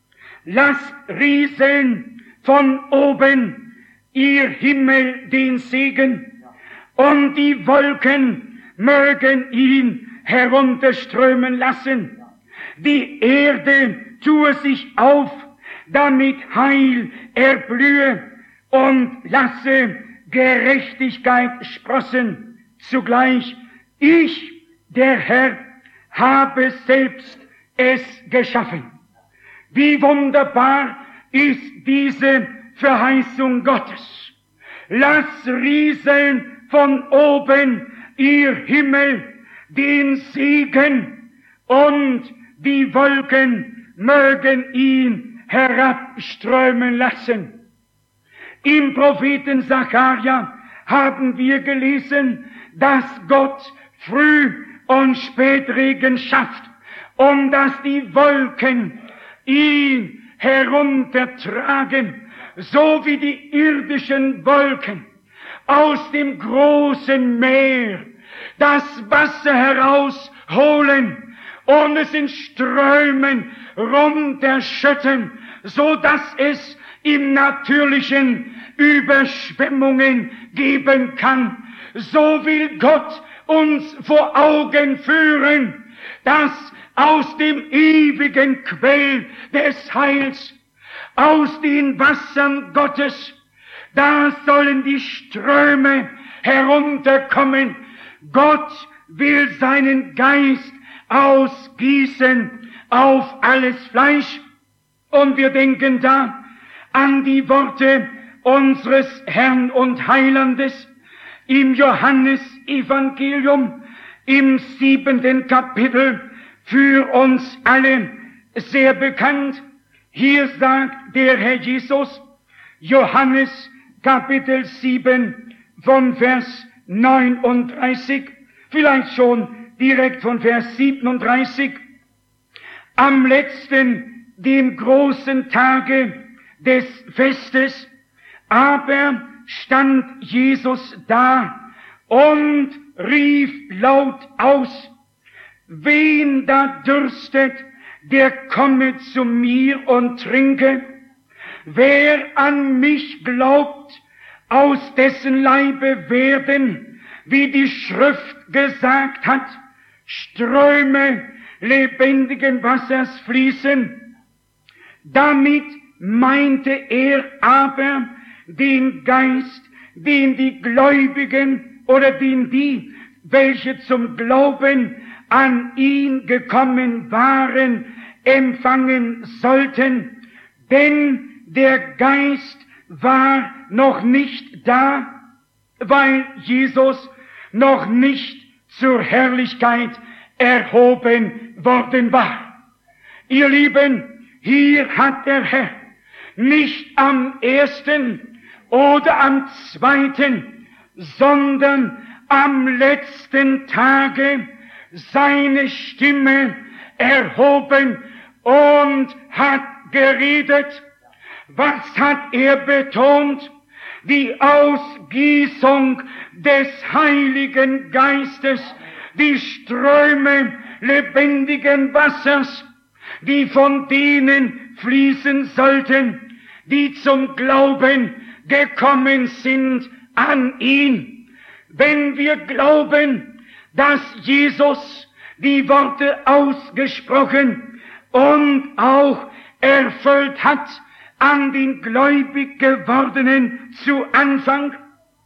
lasst rieseln von oben, ihr Himmel, den Segen, und die Wolken mögen ihn herunterströmen lassen. Die Erde tue sich auf, damit Heil erblühe und lasse Gerechtigkeit sprossen. Zugleich, ich, der Herr, habe selbst es geschaffen. Wie wunderbar ist diese Verheißung Gottes. Lass rieseln von oben, ihr Himmel, den Segen, und die Wolken mögen ihn herabströmen lassen. Im Propheten Sacharja haben wir gelesen, dass Gott Früh- und Spätregen schafft, und dass die Wolken ihn heruntertragen, so wie die irdischen Wolken aus dem großen Meer das Wasser herausholen und es in Strömen runterschütten, so dass es im Natürlichen Überschwemmungen geben kann. So will Gott uns vor Augen führen, dass aus dem ewigen Quell des Heils, aus den Wassern Gottes, da sollen die Ströme herunterkommen. Gott will seinen Geist ausgießen auf alles Fleisch. Und wir denken da an die Worte unseres Herrn und Heilandes im Johannesevangelium im 7. Kapitel, für uns alle sehr bekannt. Hier sagt der Herr Jesus, Johannes Kapitel 7 von Vers 39, vielleicht schon direkt von Vers 37, am letzten, dem großen Tage des Festes, aber stand Jesus da und rief laut aus: Wen da dürstet, der komme zu mir und trinke. Wer an mich glaubt, aus dessen Leibe werden, wie die Schrift gesagt hat, Ströme lebendigen Wassers fließen. Damit meinte er aber den Geist, den die Gläubigen oder den die, welche zum Glauben an ihn gekommen waren, empfangen sollten. Denn der Geist war noch nicht da, weil Jesus noch nicht zur Herrlichkeit erhoben worden war. Ihr Lieben, hier hat der Herr nicht am ersten oder am zweiten, sondern am letzten Tage seine Stimme erhoben und hat geredet. Was hat er betont? Die Ausgießung des Heiligen Geistes, die Ströme lebendigen Wassers, die von denen fließen sollten, die zum Glauben gekommen sind an ihn. Wenn wir glauben, dass Jesus die Worte ausgesprochen und auch erfüllt hat an den gläubig gewordenen zu Anfang,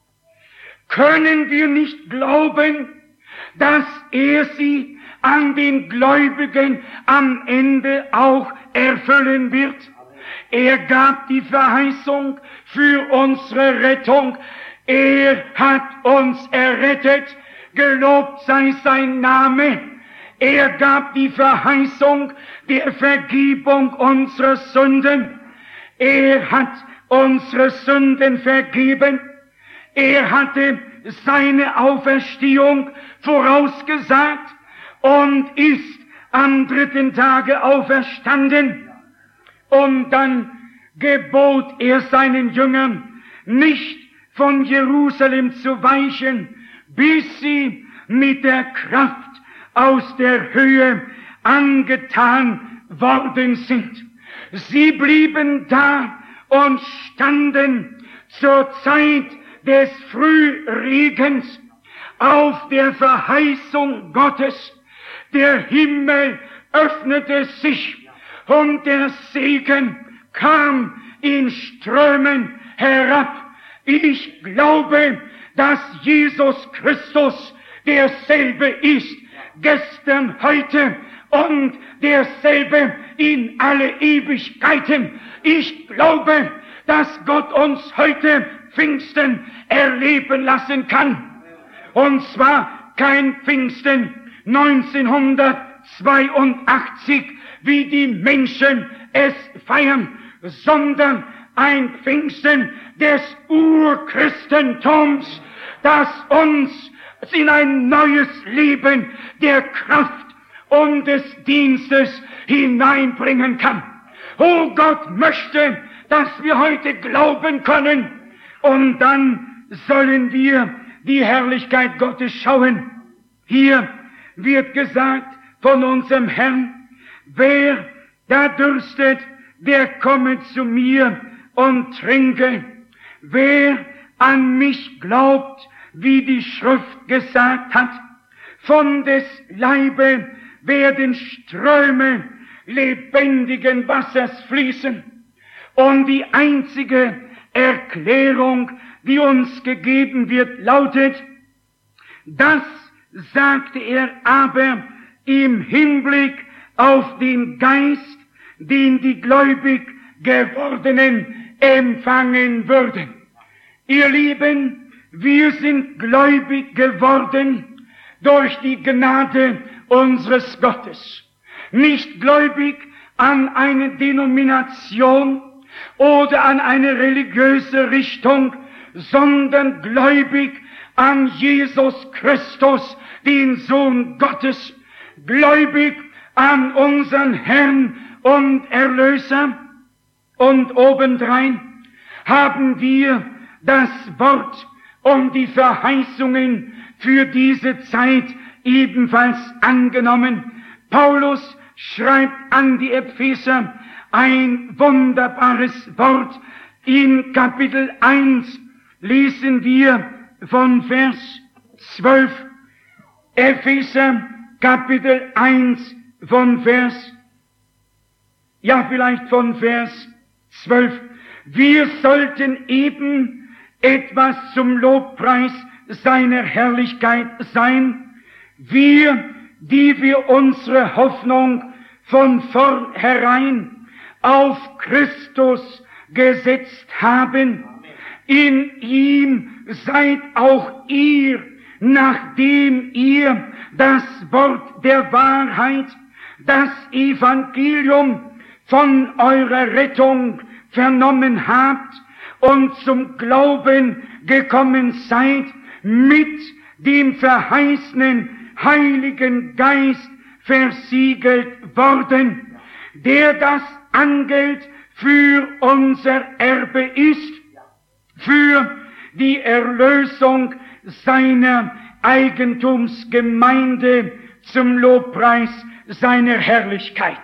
können wir nicht glauben, dass er sie an den Gläubigen am Ende auch erfüllen wird. Er gab die Verheißung für unsere Rettung. Er hat uns errettet. Gelobt sei sein Name. Er gab die Verheißung der Vergebung unserer Sünden. Er hat unsere Sünden vergeben. Er hatte seine Auferstehung vorausgesagt und ist am dritten Tage auferstanden. Und dann gebot er seinen Jüngern, nicht von Jerusalem zu weichen, bis sie mit der Kraft aus der Höhe angetan worden sind. Sie blieben da und standen zur Zeit des Frühregens auf der Verheißung Gottes. Der Himmel öffnete sich und der Segen kam in Strömen herab. Ich glaube, dass Jesus Christus derselbe ist, gestern, heute und derselbe in alle Ewigkeiten. Ich glaube, dass Gott uns heute Pfingsten erleben lassen kann. Und zwar kein Pfingsten 1982, wie die Menschen es feiern, sondern ein Pfingsten des Urchristentums, das uns in ein neues Leben der Kraft und des Dienstes hineinbringen kann. Oh, Gott möchte, dass wir heute glauben können, und dann sollen wir die Herrlichkeit Gottes schauen. Hier wird gesagt von unserem Herrn: Wer da dürstet, der komme zu mir und trinke. Wer an mich glaubt, wie die Schrift gesagt hat, von des Leibe werden Ströme lebendigen Wassers fließen. Und die einzige Erklärung, die uns gegeben wird, lautet: Das sagte er aber im Hinblick auf den Geist, den die gläubig gewordenen empfangen würden. Ihr Lieben, wir sind gläubig geworden durch die Gnade unseres Gottes. Nicht gläubig an eine Denomination oder an eine religiöse Richtung, sondern gläubig an Jesus Christus, den Sohn Gottes, gläubig an unseren Herrn und Erlöser. Und obendrein haben wir das Wort und die Verheißungen für diese Zeit ebenfalls angenommen. Paulus schreibt an die Epheser ein wunderbares Wort. In Kapitel 1 lesen wir von Vers 12. Epheser Kapitel 1 von Vers 12. Wir sollten eben etwas zum Lobpreis seiner Herrlichkeit sein, wir, die wir unsere Hoffnung von vornherein auf Christus gesetzt haben. In ihm seid auch ihr, nachdem ihr das Wort der Wahrheit, das Evangelium von eurer Rettung vernommen habt und zum Glauben gekommen seid, mit dem verheißenen Heiligen Geist versiegelt worden, der das Angeld für unser Erbe ist, für die Erlösung seiner Eigentumsgemeinde zum Lobpreis seiner Herrlichkeit.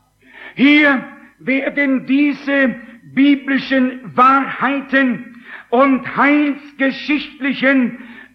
Hier werden diese biblischen Wahrheiten und heilsgeschichtlichen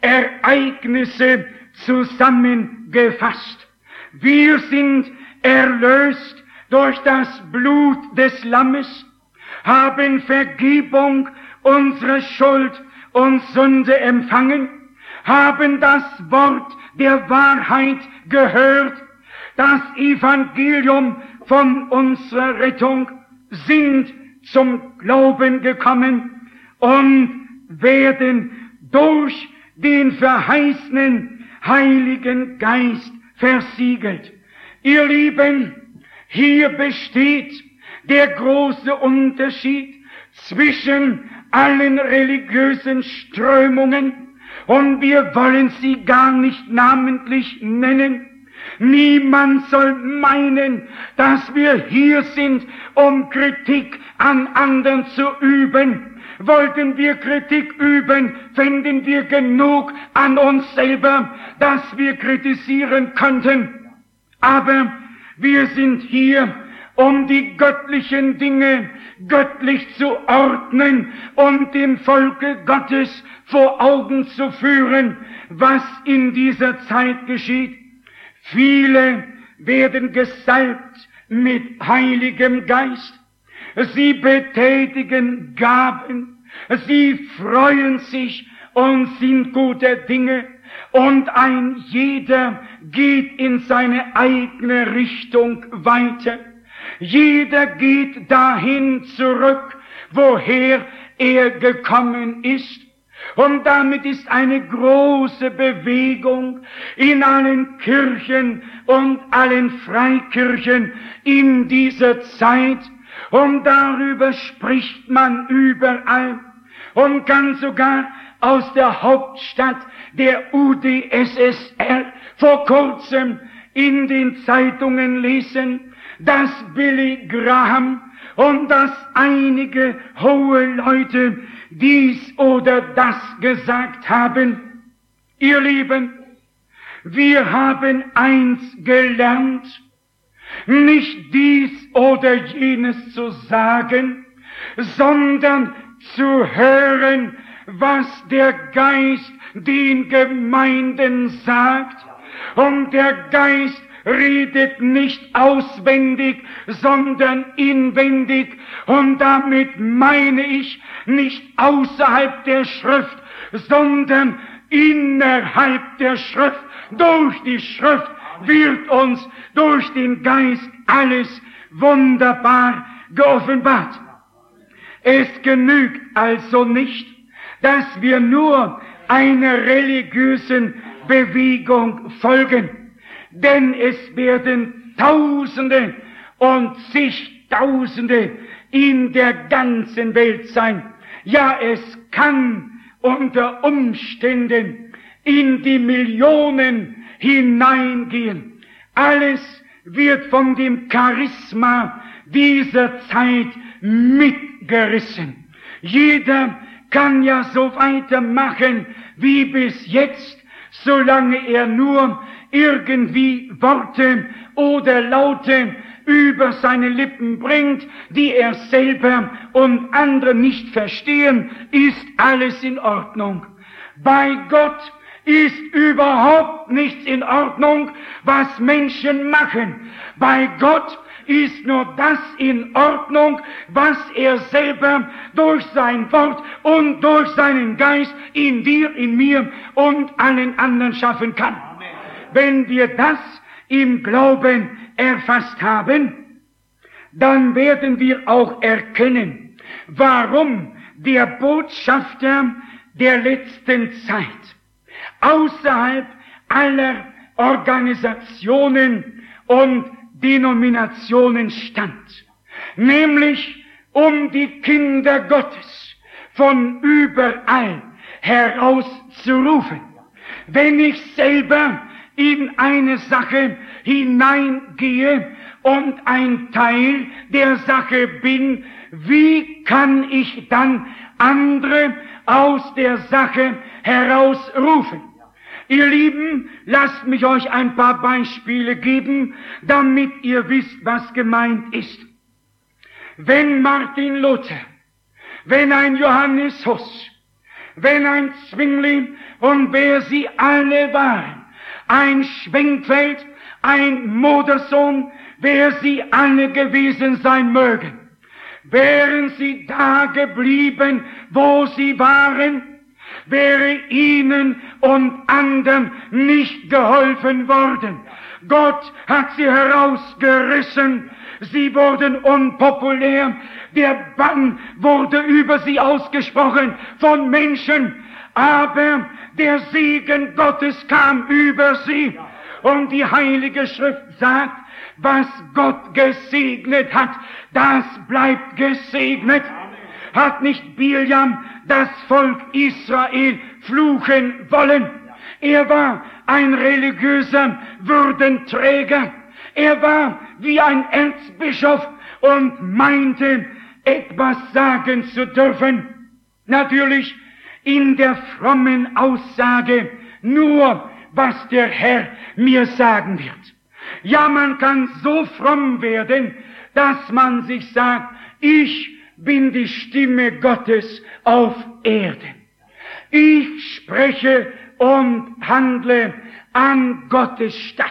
Ereignisse zusammengefasst. Wir sind erlöst durch das Blut des Lammes, haben Vergebung unserer Schuld und Sünde empfangen, haben das Wort der Wahrheit gehört, das Evangelium von unserer Rettung, sind zum Glauben gekommen und werden durch den verheißenen Heiligen Geist versiegelt. Ihr Lieben, hier besteht der große Unterschied zwischen allen religiösen Strömungen, und wir wollen sie gar nicht namentlich nennen. Niemand soll meinen, dass wir hier sind, um Kritik an anderen zu üben. Wollten wir Kritik üben, fänden wir genug an uns selber, dass wir kritisieren könnten. Aber wir sind hier, um die göttlichen Dinge göttlich zu ordnen und dem Volke Gottes vor Augen zu führen, was in dieser Zeit geschieht. Viele werden gesalbt mit Heiligem Geist. Sie betätigen Gaben. Sie freuen sich und sind guter Dinge. Und ein jeder geht in seine eigene Richtung weiter. Jeder geht dahin zurück, woher er gekommen ist. Und damit ist eine große Bewegung in allen Kirchen und allen Freikirchen in dieser Zeit. Und darüber spricht man überall und kann sogar aus der Hauptstadt der UdSSR vor kurzem in den Zeitungen lesen, dass Billy Graham und dass einige hohe Leute dies oder das gesagt haben. Ihr Lieben, wir haben eins gelernt, nicht dies oder jenes zu sagen, sondern zu hören, was der Geist den Gemeinden sagt. Und der Geist redet nicht auswendig, sondern inwendig. Und damit meine ich nicht außerhalb der Schrift, sondern innerhalb der Schrift. Durch die Schrift wird uns durch den Geist alles wunderbar geoffenbart. Es genügt also nicht, dass wir nur einer religiösen Bewegung folgen, denn es werden Tausende und zigtausende in der ganzen Welt sein. Ja, es kann unter Umständen in die Millionen hineingehen. Alles wird von dem Charisma dieser Zeit mitgerissen. Jeder kann ja so weitermachen wie bis jetzt, solange er nur irgendwie Worte oder Laute über seine Lippen bringt, die er selber und andere nicht verstehen, ist alles in Ordnung. Bei Gott ist überhaupt nichts in Ordnung, was Menschen machen. Bei Gott ist nur das in Ordnung, was er selber durch sein Wort und durch seinen Geist in dir, in mir und allen anderen schaffen kann. Amen. Wenn wir das im Glauben erfasst haben, dann werden wir auch erkennen, warum der Botschafter der letzten Zeit außerhalb aller Organisationen und Denominationen stand, nämlich um die Kinder Gottes von überall herauszurufen. Wenn ich selber in eine Sache hineingehe und ein Teil der Sache bin, wie kann ich dann andere aus der Sache herausrufen? Ihr Lieben, lasst mich euch ein paar Beispiele geben, damit ihr wisst, was gemeint ist. Wenn Martin Luther, wenn ein Johannes Huss, wenn ein Zwingli und wer sie alle waren, ein Schwenkfeld, ein Modersohn, wer sie alle gewesen sein mögen, wären sie da geblieben, wo sie waren, wäre ihnen und anderen nicht geholfen worden. Gott hat sie herausgerissen, sie wurden unpopulär, der Bann wurde über sie ausgesprochen von Menschen, aber der Segen Gottes kam über sie. Und die Heilige Schrift sagt, was Gott gesegnet hat, das bleibt gesegnet. Hat nicht Biljam das Volk Israel fluchen wollen? Er war ein religiöser Würdenträger. Er war wie ein Erzbischof und meinte, etwas sagen zu dürfen. Natürlich in der frommen Aussage, nur was der Herr mir sagen wird. Ja, man kann so fromm werden, dass man sich sagt, ich bin die Stimme Gottes auf Erden. Ich spreche und handle an Gottes statt.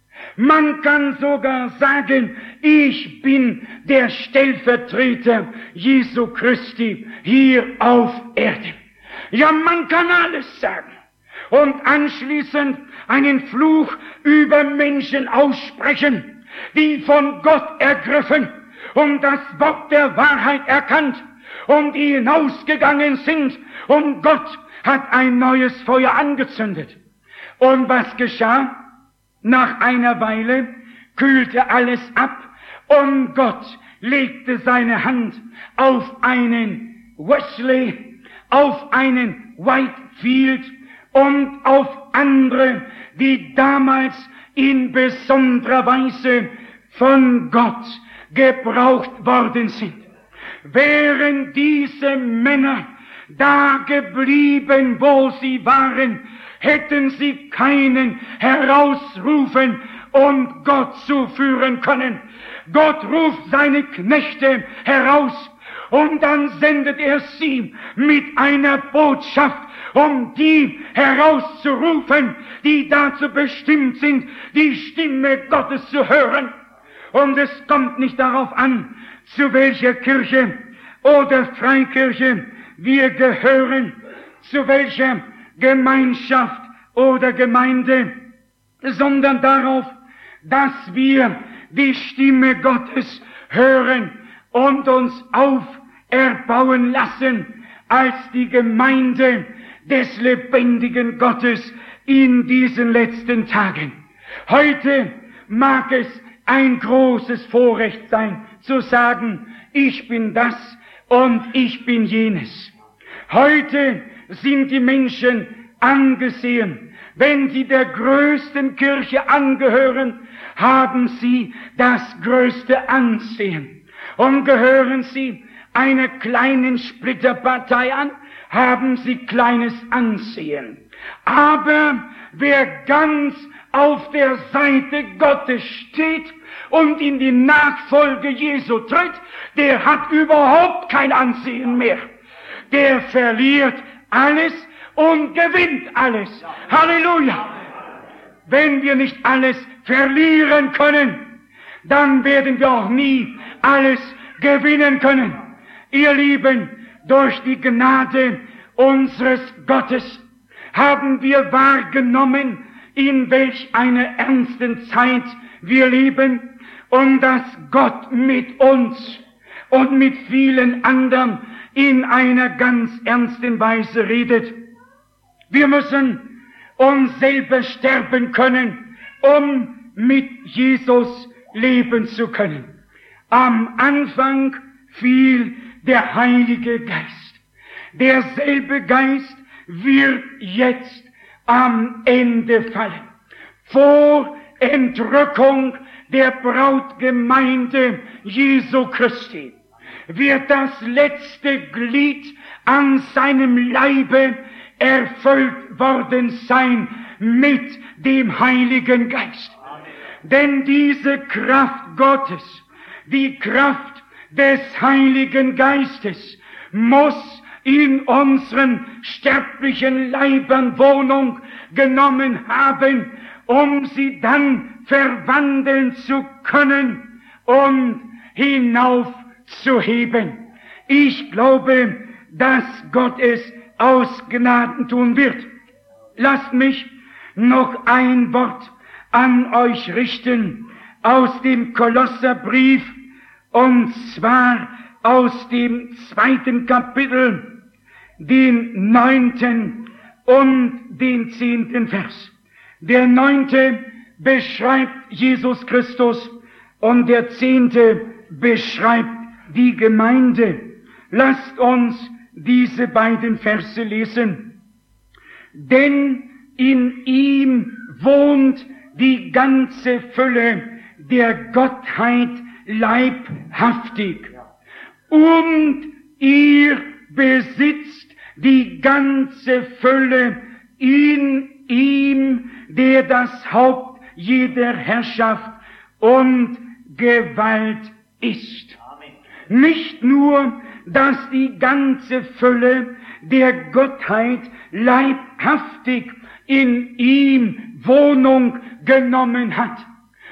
Man kann sogar sagen, ich bin der Stellvertreter Jesu Christi hier auf Erden. Ja, man kann alles sagen und anschließend einen Fluch über Menschen aussprechen, die von Gott ergriffen und das Wort der Wahrheit erkannt und die hinausgegangen sind und Gott hat ein neues Feuer angezündet. Und was geschah? Nach einer Weile kühlte alles ab und Gott legte seine Hand auf einen Wesley, auf einen Whitefield und auf andere, die damals in besonderer Weise von Gott gebraucht worden sind. Wären diese Männer da geblieben, wo sie waren, hätten sie keinen herausrufen und Gott zuführen können. Gott ruft seine Knechte heraus und dann sendet er sie mit einer Botschaft, um die herauszurufen, die dazu bestimmt sind, die Stimme Gottes zu hören. Und es kommt nicht darauf an, zu welcher Kirche oder Freikirche wir gehören, zu welcher Gemeinschaft oder Gemeinde, sondern darauf, dass wir die Stimme Gottes hören und uns auferbauen lassen als die Gemeinde des lebendigen Gottes in diesen letzten Tagen. Heute mag es ein großes Vorrecht sein, zu sagen, ich bin das und ich bin jenes. Heute sind die Menschen angesehen. Wenn sie der größten Kirche angehören, haben sie das größte Ansehen. Und gehören Sie einer kleinen Splitterpartei an, haben Sie kleines Ansehen. Aber wer ganz auf der Seite Gottes steht und in die Nachfolge Jesu tritt, der hat überhaupt kein Ansehen mehr. Der verliert alles und gewinnt alles. Halleluja! Wenn wir nicht alles verlieren können, dann werden wir auch nie alles gewinnen können. Ihr Lieben, durch die Gnade unseres Gottes haben wir wahrgenommen, in welch einer ernsten Zeit wir leben und dass Gott mit uns und mit vielen anderen in einer ganz ernsten Weise redet. Wir müssen uns selber sterben können, um mit Jesus leben zu können. Am Anfang fiel der Heilige Geist. Derselbe Geist wird jetzt am Ende fallen. Vor Entrückung der Brautgemeinde Jesu Christi wird das letzte Glied an seinem Leibe erfüllt worden sein mit dem Heiligen Geist. Denn diese Kraft Gottes, die Kraft des Heiligen Geistes, muss in unseren sterblichen Leibern Wohnung genommen haben, um sie dann verwandeln zu können und hinaufzuheben. Ich glaube, dass Gott es aus Gnaden tun wird. Lasst mich noch ein Wort an euch richten aus dem Kolosserbrief, und zwar aus dem 2. Kapitel, den 9. und den 10. Vers. Der 9. beschreibt Jesus Christus und der 10. beschreibt die Gemeinde. Lasst uns diese beiden Verse lesen. Denn in ihm wohnt die ganze Fülle der Gottheit leibhaftig. Und ihr besitzt die ganze Fülle in ihm, der das Haupt jeder Herrschaft und Gewalt ist. Amen. Nicht nur, dass die ganze Fülle der Gottheit leibhaftig in ihm Wohnung genommen hat,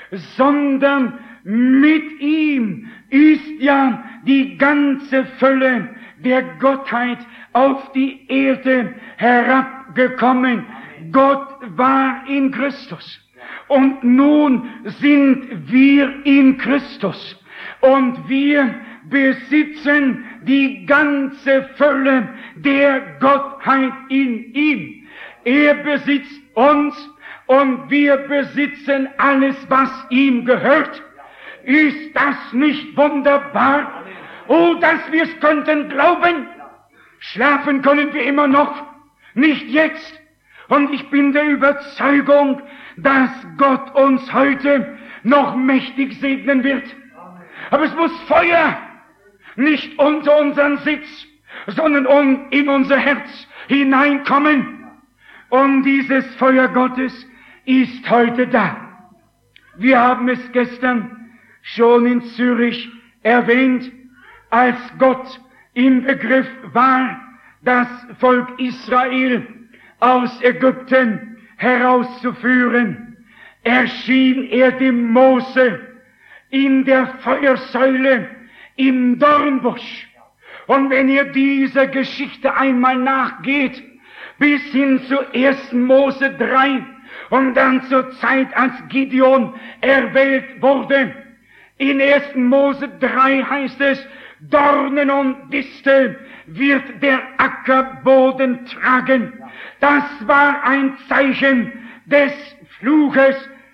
sondern mit ihm ist ja die ganze Fülle der Gottheit auf die Erde herabgekommen. Gott war in Christus. Und nun sind wir in Christus. Und wir besitzen die ganze Fülle der Gottheit in ihm. Er besitzt uns und wir besitzen alles, was ihm gehört. Ist das nicht wunderbar? Oh, dass wir es könnten glauben. Schlafen können wir immer noch, nicht jetzt. Und ich bin der Überzeugung, dass Gott uns heute noch mächtig segnen wird. Aber es muss Feuer nicht unter unseren Sitz, sondern in unser Herz hineinkommen. Und dieses Feuer Gottes ist heute da. Wir haben es gestern schon in Zürich erwähnt, als Gott im Begriff war, das Volk Israel aus Ägypten herauszuführen, erschien er dem Mose in der Feuersäule im Dornbusch. Und wenn ihr dieser Geschichte einmal nachgeht, bis hin zu 1. Mose 3 und dann zur Zeit, als Gideon erwählt wurde, in 1. Mose 3 heißt es, Dornen und Disteln wird der Ackerboden tragen. Das war ein Zeichen des Fluches.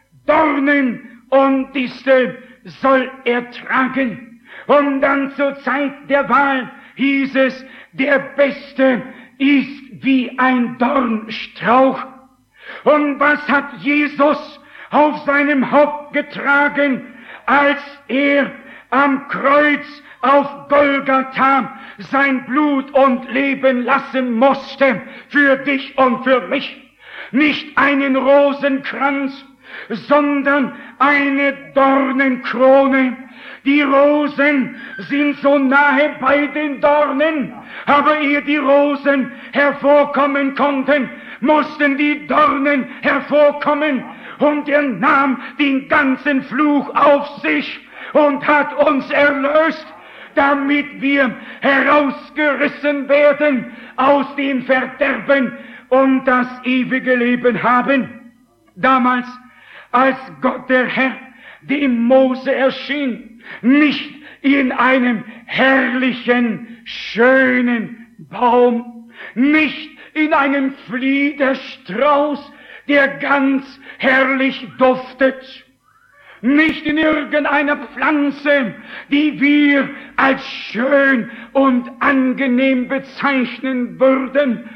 Dornen und Disteln soll er tragen. Und dann zur Zeit der Wahl hieß es, der Beste ist wie ein Dornstrauch. Und was hat Jesus auf seinem Haupt getragen, als er am Kreuz auf Golgatha sein Blut und Leben lassen musste für dich und für mich. Nicht einen Rosenkranz, sondern eine Dornenkrone. Die Rosen sind so nahe bei den Dornen, aber ehe die Rosen hervorkommen konnten, mussten die Dornen hervorkommen, und er nahm den ganzen Fluch auf sich und hat uns erlöst, damit wir herausgerissen werden aus dem Verderben und das ewige Leben haben. Damals, als Gott der Herr dem Mose erschien, nicht in einem herrlichen, schönen Baum, nicht in einem Fliederstrauß, der ganz herrlich duftet, nicht in irgendeiner Pflanze, die wir als schön und angenehm bezeichnen würden,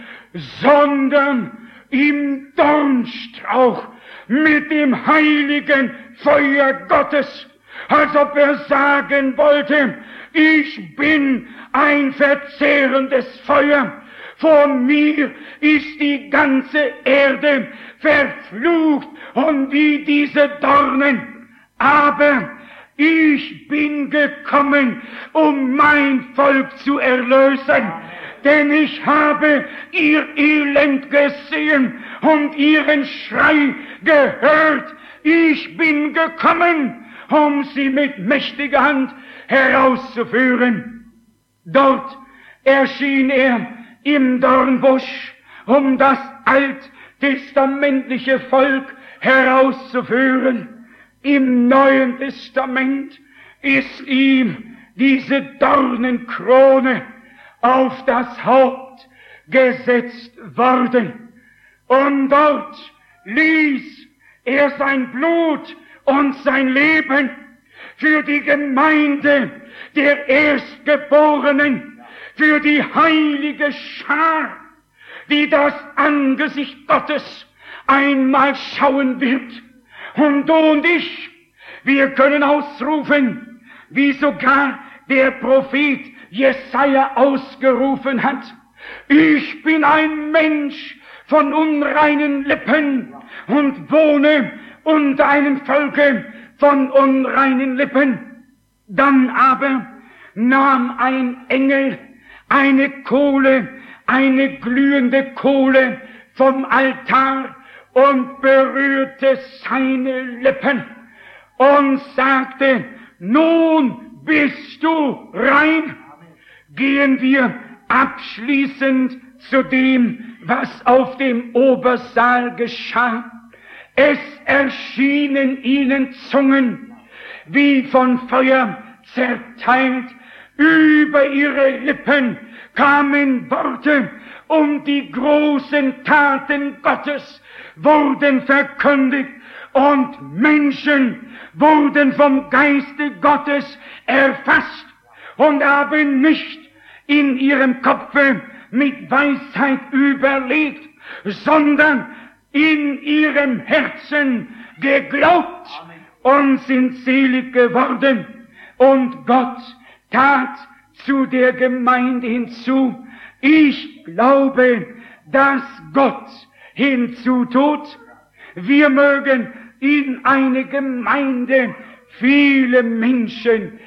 sondern im Dornstrauch mit dem heiligen Feuer Gottes, als ob er sagen wollte, ich bin ein verzehrendes Feuer, vor mir ist die ganze Erde verflucht und wie diese Dornen, aber ich bin gekommen, um mein Volk zu erlösen, denn ich habe ihr Elend gesehen und ihren Schrei gehört. Ich bin gekommen, um sie mit mächtiger Hand herauszuführen. Dort erschien er im Dornbusch, um das alttestamentliche Volk herauszuführen. Im Neuen Testament ist ihm diese Dornenkrone auf das Haupt gesetzt worden. Und dort ließ er sein Blut und sein Leben für die Gemeinde der Erstgeborenen, für die heilige Schar, die das Angesicht Gottes einmal schauen wird. Und du und ich, wir können ausrufen, wie sogar der Prophet Jesaja ausgerufen hat, ich bin ein Mensch von unreinen Lippen und wohne unter einem Volke von unreinen Lippen. Dann aber nahm ein Engel eine Kohle, eine glühende Kohle vom Altar und berührte seine Lippen und sagte, nun bist du rein. Gehen wir abschließend zu dem, was auf dem Obersaal geschah. Es erschienen ihnen Zungen, wie von Feuer zerteilt. Über ihre Lippen kamen Worte, und die großen Taten Gottes wurden verkündigt, und Menschen wurden vom Geiste Gottes erfasst und haben nicht in ihrem Kopfe mit Weisheit überlegt, sondern in ihrem Herzen geglaubt und sind selig geworden. Und Gott tat zu der Gemeinde hinzu, ich glaube, dass Gott hinzutut. Wir mögen in eine Gemeinde viele Menschen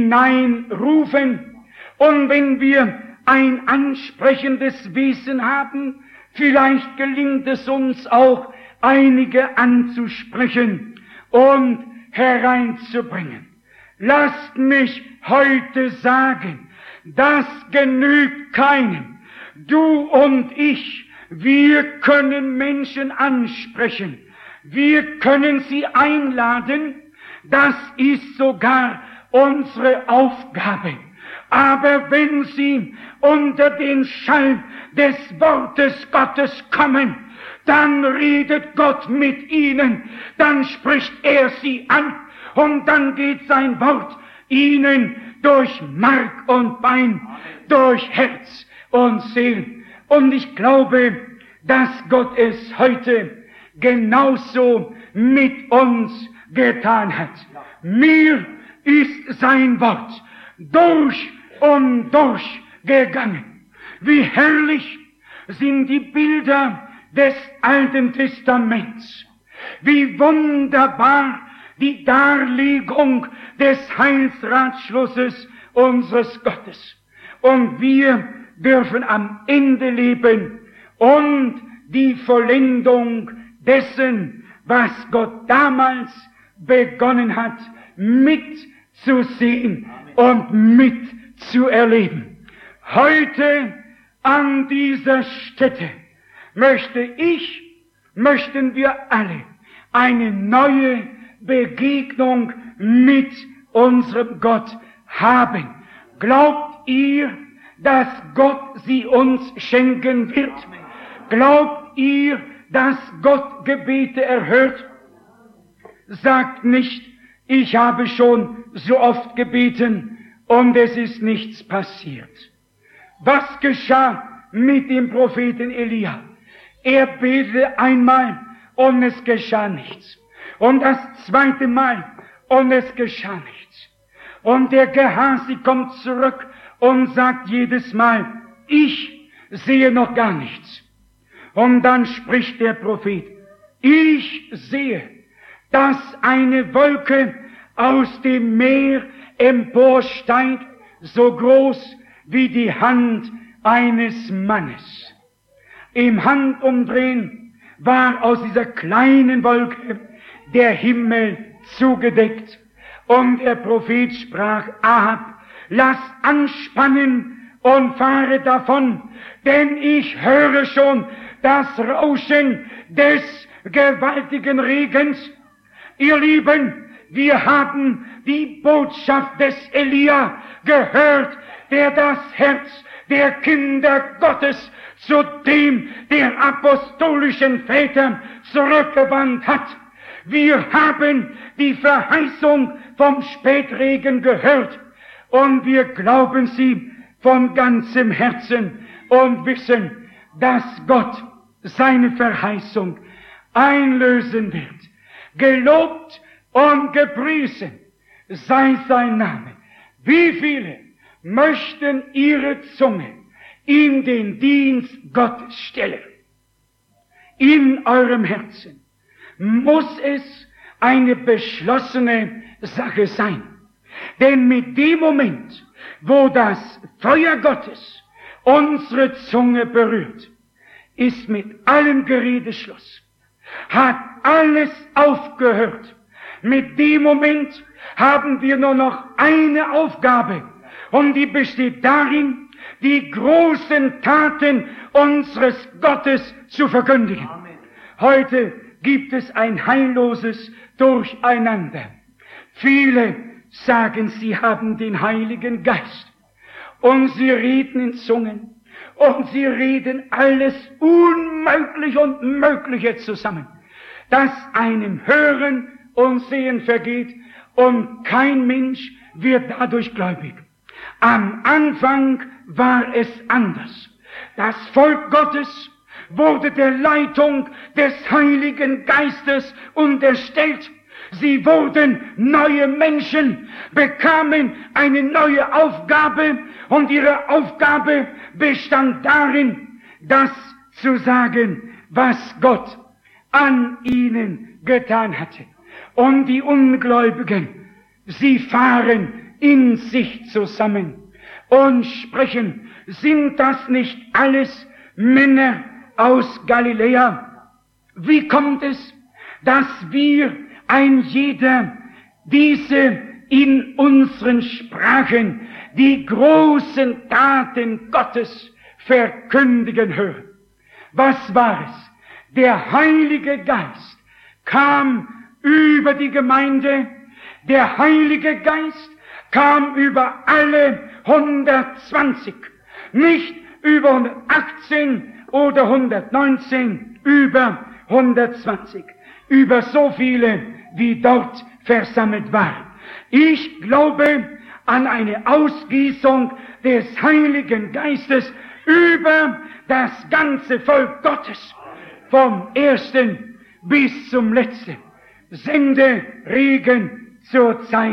hineinrufen, und wenn wir ein ansprechendes Wesen haben, vielleicht gelingt es uns auch, einige anzusprechen und hereinzubringen. Lasst mich heute sagen, das genügt keinem. Du und ich, wir können Menschen ansprechen. Wir können sie einladen. Das ist sogar unsere Aufgabe. Aber wenn sie unter den Schall des Wortes Gottes kommen, dann redet Gott mit ihnen, dann spricht er sie an, und dann geht sein Wort ihnen durch Mark und Bein, durch Herz und Seele. Und ich glaube, dass Gott es heute genauso mit uns getan hat. Mir ist sein Wort durch und durch gegangen. Wie herrlich sind die Bilder des Alten Testaments. Wie wunderbar die Darlegung des Heilsratschlusses unseres Gottes. Und wir dürfen am Ende leben und die Vollendung dessen, was Gott damals begonnen hat, mitzusehen und mitzuerleben. Heute an dieser Stätte möchten wir alle eine neue Begegnung mit unserem Gott haben. Glaubt ihr, dass Gott sie uns schenken wird? Glaubt ihr, dass Gott Gebete erhört? Sagt nicht, ich habe schon so oft gebeten und es ist nichts passiert. Was geschah mit dem Propheten Elia? Er betete einmal und es geschah nichts. Und das zweite Mal und es geschah nichts. Und der Gehasi kommt zurück und sagt jedes Mal, ich sehe noch gar nichts. Und dann spricht der Prophet, ich sehe, dass eine Wolke aus dem Meer emporsteigt, so groß wie die Hand eines Mannes. Im Handumdrehen war aus dieser kleinen Wolke der Himmel zugedeckt. Und der Prophet sprach, Ahab, lass anspannen und fahre davon, denn ich höre schon das Rauschen des gewaltigen Regens. Ihr Lieben, wir haben die Botschaft des Elia gehört, der das Herz der Kinder Gottes zu dem der apostolischen Väter zurückgewandt hat. Wir haben die Verheißung vom Spätregen gehört und wir glauben sie von ganzem Herzen und wissen, dass Gott seine Verheißung einlösen wird. Gelobt und gepriesen sei sein Name. Wie viele möchten ihre Zunge in den Dienst Gottes stellen? In eurem Herzen muss es eine beschlossene Sache sein. Denn mit dem Moment, wo das Feuer Gottes unsere Zunge berührt, ist mit allem Gerede Schluss. Hat alles aufgehört. Mit dem Moment haben wir nur noch eine Aufgabe und die besteht darin, die großen Taten unseres Gottes zu verkündigen. Amen. Heute gibt es ein heilloses Durcheinander. Viele sagen, sie haben den Heiligen Geist und sie reden in Zungen und sie reden alles Unmögliche und Mögliche zusammen, dass einem Hören und Sehen vergeht und kein Mensch wird dadurch gläubig. Am Anfang war es anders. Das Volk Gottes wurde der Leitung des Heiligen Geistes unterstellt. Sie wurden neue Menschen, bekamen eine neue Aufgabe und ihre Aufgabe bestand darin, das zu sagen, was Gott an ihnen getan hatte. Und die Ungläubigen, sie fahren in sich zusammen und sprechen, sind das nicht alles Männer aus Galiläa? Wie kommt es, dass wir ein jeder diese in unseren Sprachen die großen Taten Gottes verkündigen hören? Was war es? Der Heilige Geist kam über die Gemeinde, der Heilige Geist kam über alle 120, nicht über 118 oder 119, über 120, über so viele, wie dort versammelt waren. Ich glaube an eine Ausgießung des Heiligen Geistes über das ganze Volk Gottes, vom ersten bis zum letzten. Sende Regen zur Zeit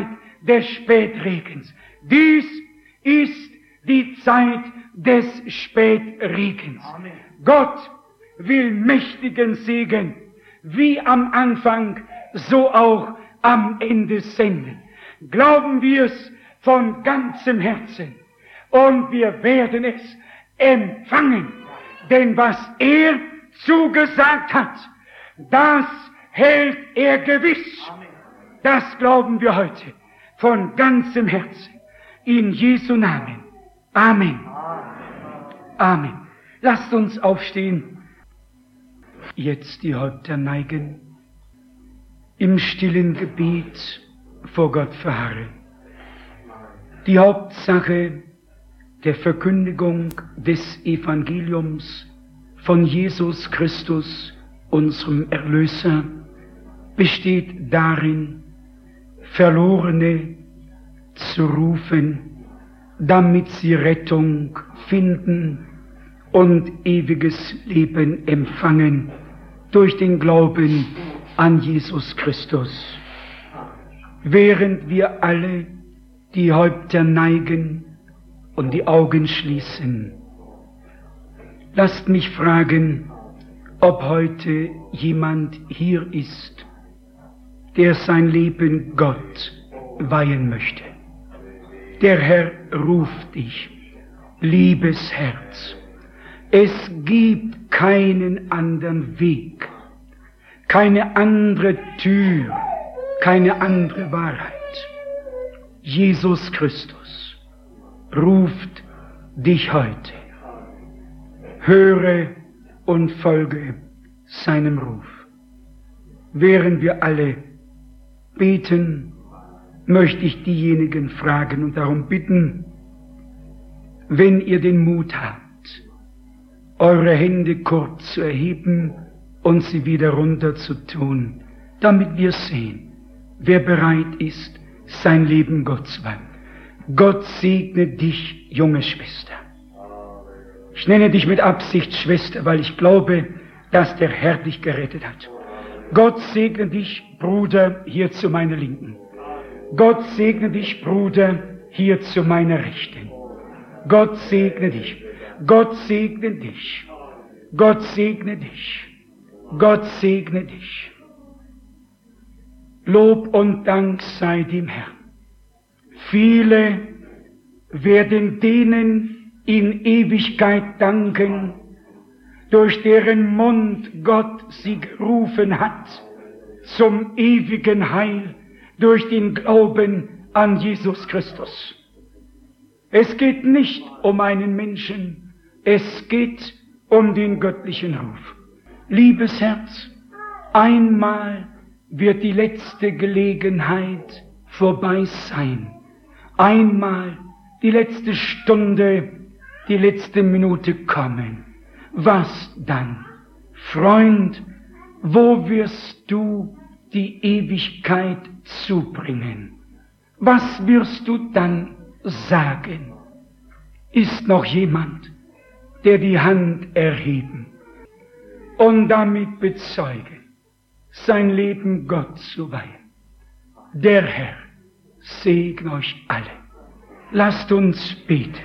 des Spätregens. Dies ist die Zeit des Spätregens. Amen. Gott will mächtigen Segen, wie am Anfang, so auch am Ende senden. Glauben wir es von ganzem Herzen und wir werden es empfangen. Denn was er zugesagt hat, das hält er gewiss. Das glauben wir heute von ganzem Herzen. In Jesu Namen. Amen. Amen. Lasst uns aufstehen. Jetzt die Häupter neigen. Im stillen Gebet vor Gott verharren. Die Hauptsache der Verkündigung des Evangeliums von Jesus Christus, unserem Erlöser, besteht darin, Verlorene zu rufen, damit sie Rettung finden und ewiges Leben empfangen durch den Glauben an Jesus Christus. Während wir alle die Häupter neigen und die Augen schließen, lasst mich fragen, ob heute jemand hier ist, der sein Leben Gott weihen möchte. Der Herr ruft dich, liebes Herz. Es gibt keinen anderen Weg, keine andere Tür, keine andere Wahrheit. Jesus Christus ruft dich heute. Höre und folge seinem Ruf. Während wir alle beten, möchte ich diejenigen fragen und darum bitten, wenn ihr den Mut habt, eure Hände kurz zu erheben und sie wieder runter zu tun, damit wir sehen, wer bereit ist, sein Leben Gott zu weihen. Gott segne dich, junge Schwester. Ich nenne dich mit Absicht Schwester, weil ich glaube, dass der Herr dich gerettet hat. Gott segne dich, Bruder, hier zu meiner Linken. Gott segne dich, Bruder, hier zu meiner Rechten. Gott segne dich. Gott segne dich. Gott segne dich. Gott segne dich. Lob und Dank sei dem Herrn. Viele werden denen in Ewigkeit danken, durch deren Mund Gott sie gerufen hat zum ewigen Heil durch den Glauben an Jesus Christus. Es geht nicht um einen Menschen, es geht um den göttlichen Ruf. Liebes Herz, einmal wird die letzte Gelegenheit vorbei sein. Einmal die letzte Stunde, die letzte Minute kommen. Was dann? Freund, wo wirst du die Ewigkeit zubringen? Was wirst du dann sagen? Ist noch jemand, der die Hand erheben und damit bezeugen, sein Leben Gott zu weihen? Der Herr segne euch alle. Lasst uns beten.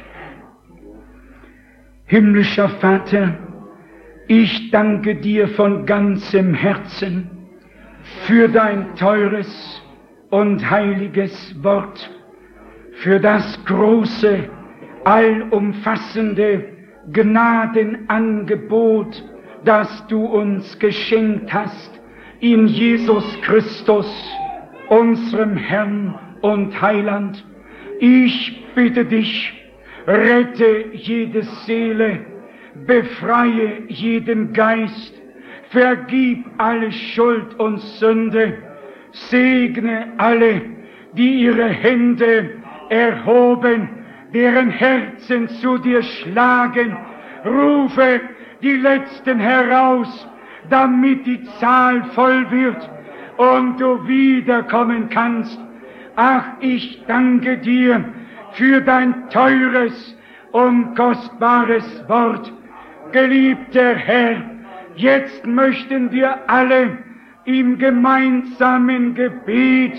Himmlischer Vater, ich danke dir von ganzem Herzen für dein teures und heiliges Wort, für das große, allumfassende Gnadenangebot, das du uns geschenkt hast in Jesus Christus, unserem Herrn und Heiland. Ich bitte dich, rette jede Seele, befreie jeden Geist, vergib alle Schuld und Sünde, segne alle, die ihre Hände erhoben, deren Herzen zu dir schlagen, rufe die Letzten heraus, damit die Zahl voll wird und du wiederkommen kannst. Ach, ich danke dir für dein teures und kostbares Wort. Geliebter Herr, jetzt möchten wir alle im gemeinsamen Gebet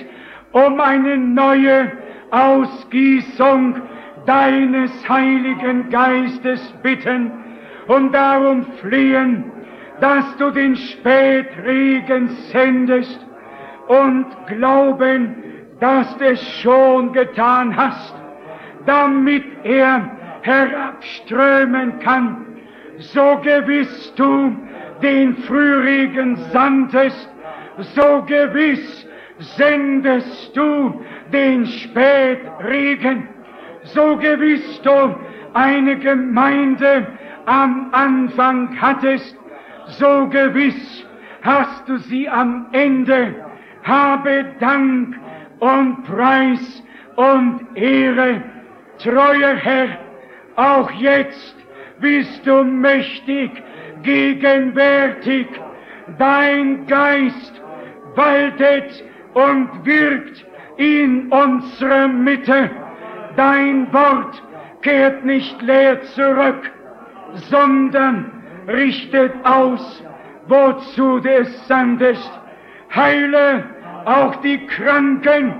um eine neue Ausgießung deines Heiligen Geistes bitten und darum flehen, dass du den Spätregen sendest und glauben, dass du es schon getan hast, damit er herabströmen kann, so gewiss du den Frühregen sandtest, so gewiss sendest du den Spätregen, so gewiss du eine Gemeinde am Anfang hattest, so gewiss hast du sie am Ende. Habe Dank und Preis und Ehre, treuer Herr, auch jetzt bist du mächtig gegenwärtig. Dein Geist waltet und wirkt in unserer Mitte. Dein Wort kehrt nicht leer zurück, sondern richtet aus, wozu du es sandest. Heile auch die Kranken,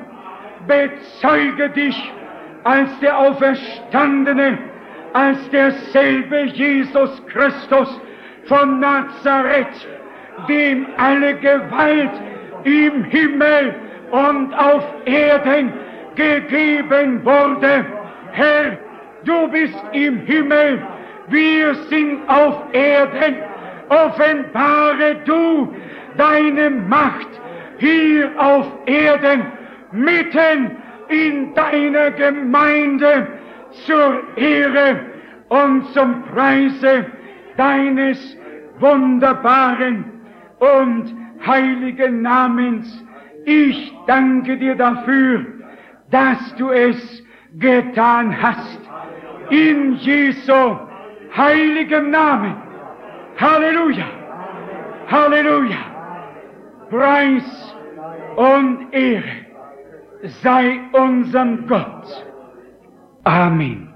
bezeuge dich als der Auferstandene, als derselbe Jesus Christus von Nazareth, dem alle Gewalt im Himmel und auf Erden gegeben wurde. Herr, du bist im Himmel, wir sind auf Erden. Offenbare du deine Macht hier auf Erden, mitten in deiner Gemeinde, zur Ehre und zum Preise deines wunderbaren und heiligen Namens. Ich danke dir dafür, dass du es getan hast. In Jesu heiligem Namen. Halleluja! Halleluja! Preis und Ehre sei unserem Gott. Amen.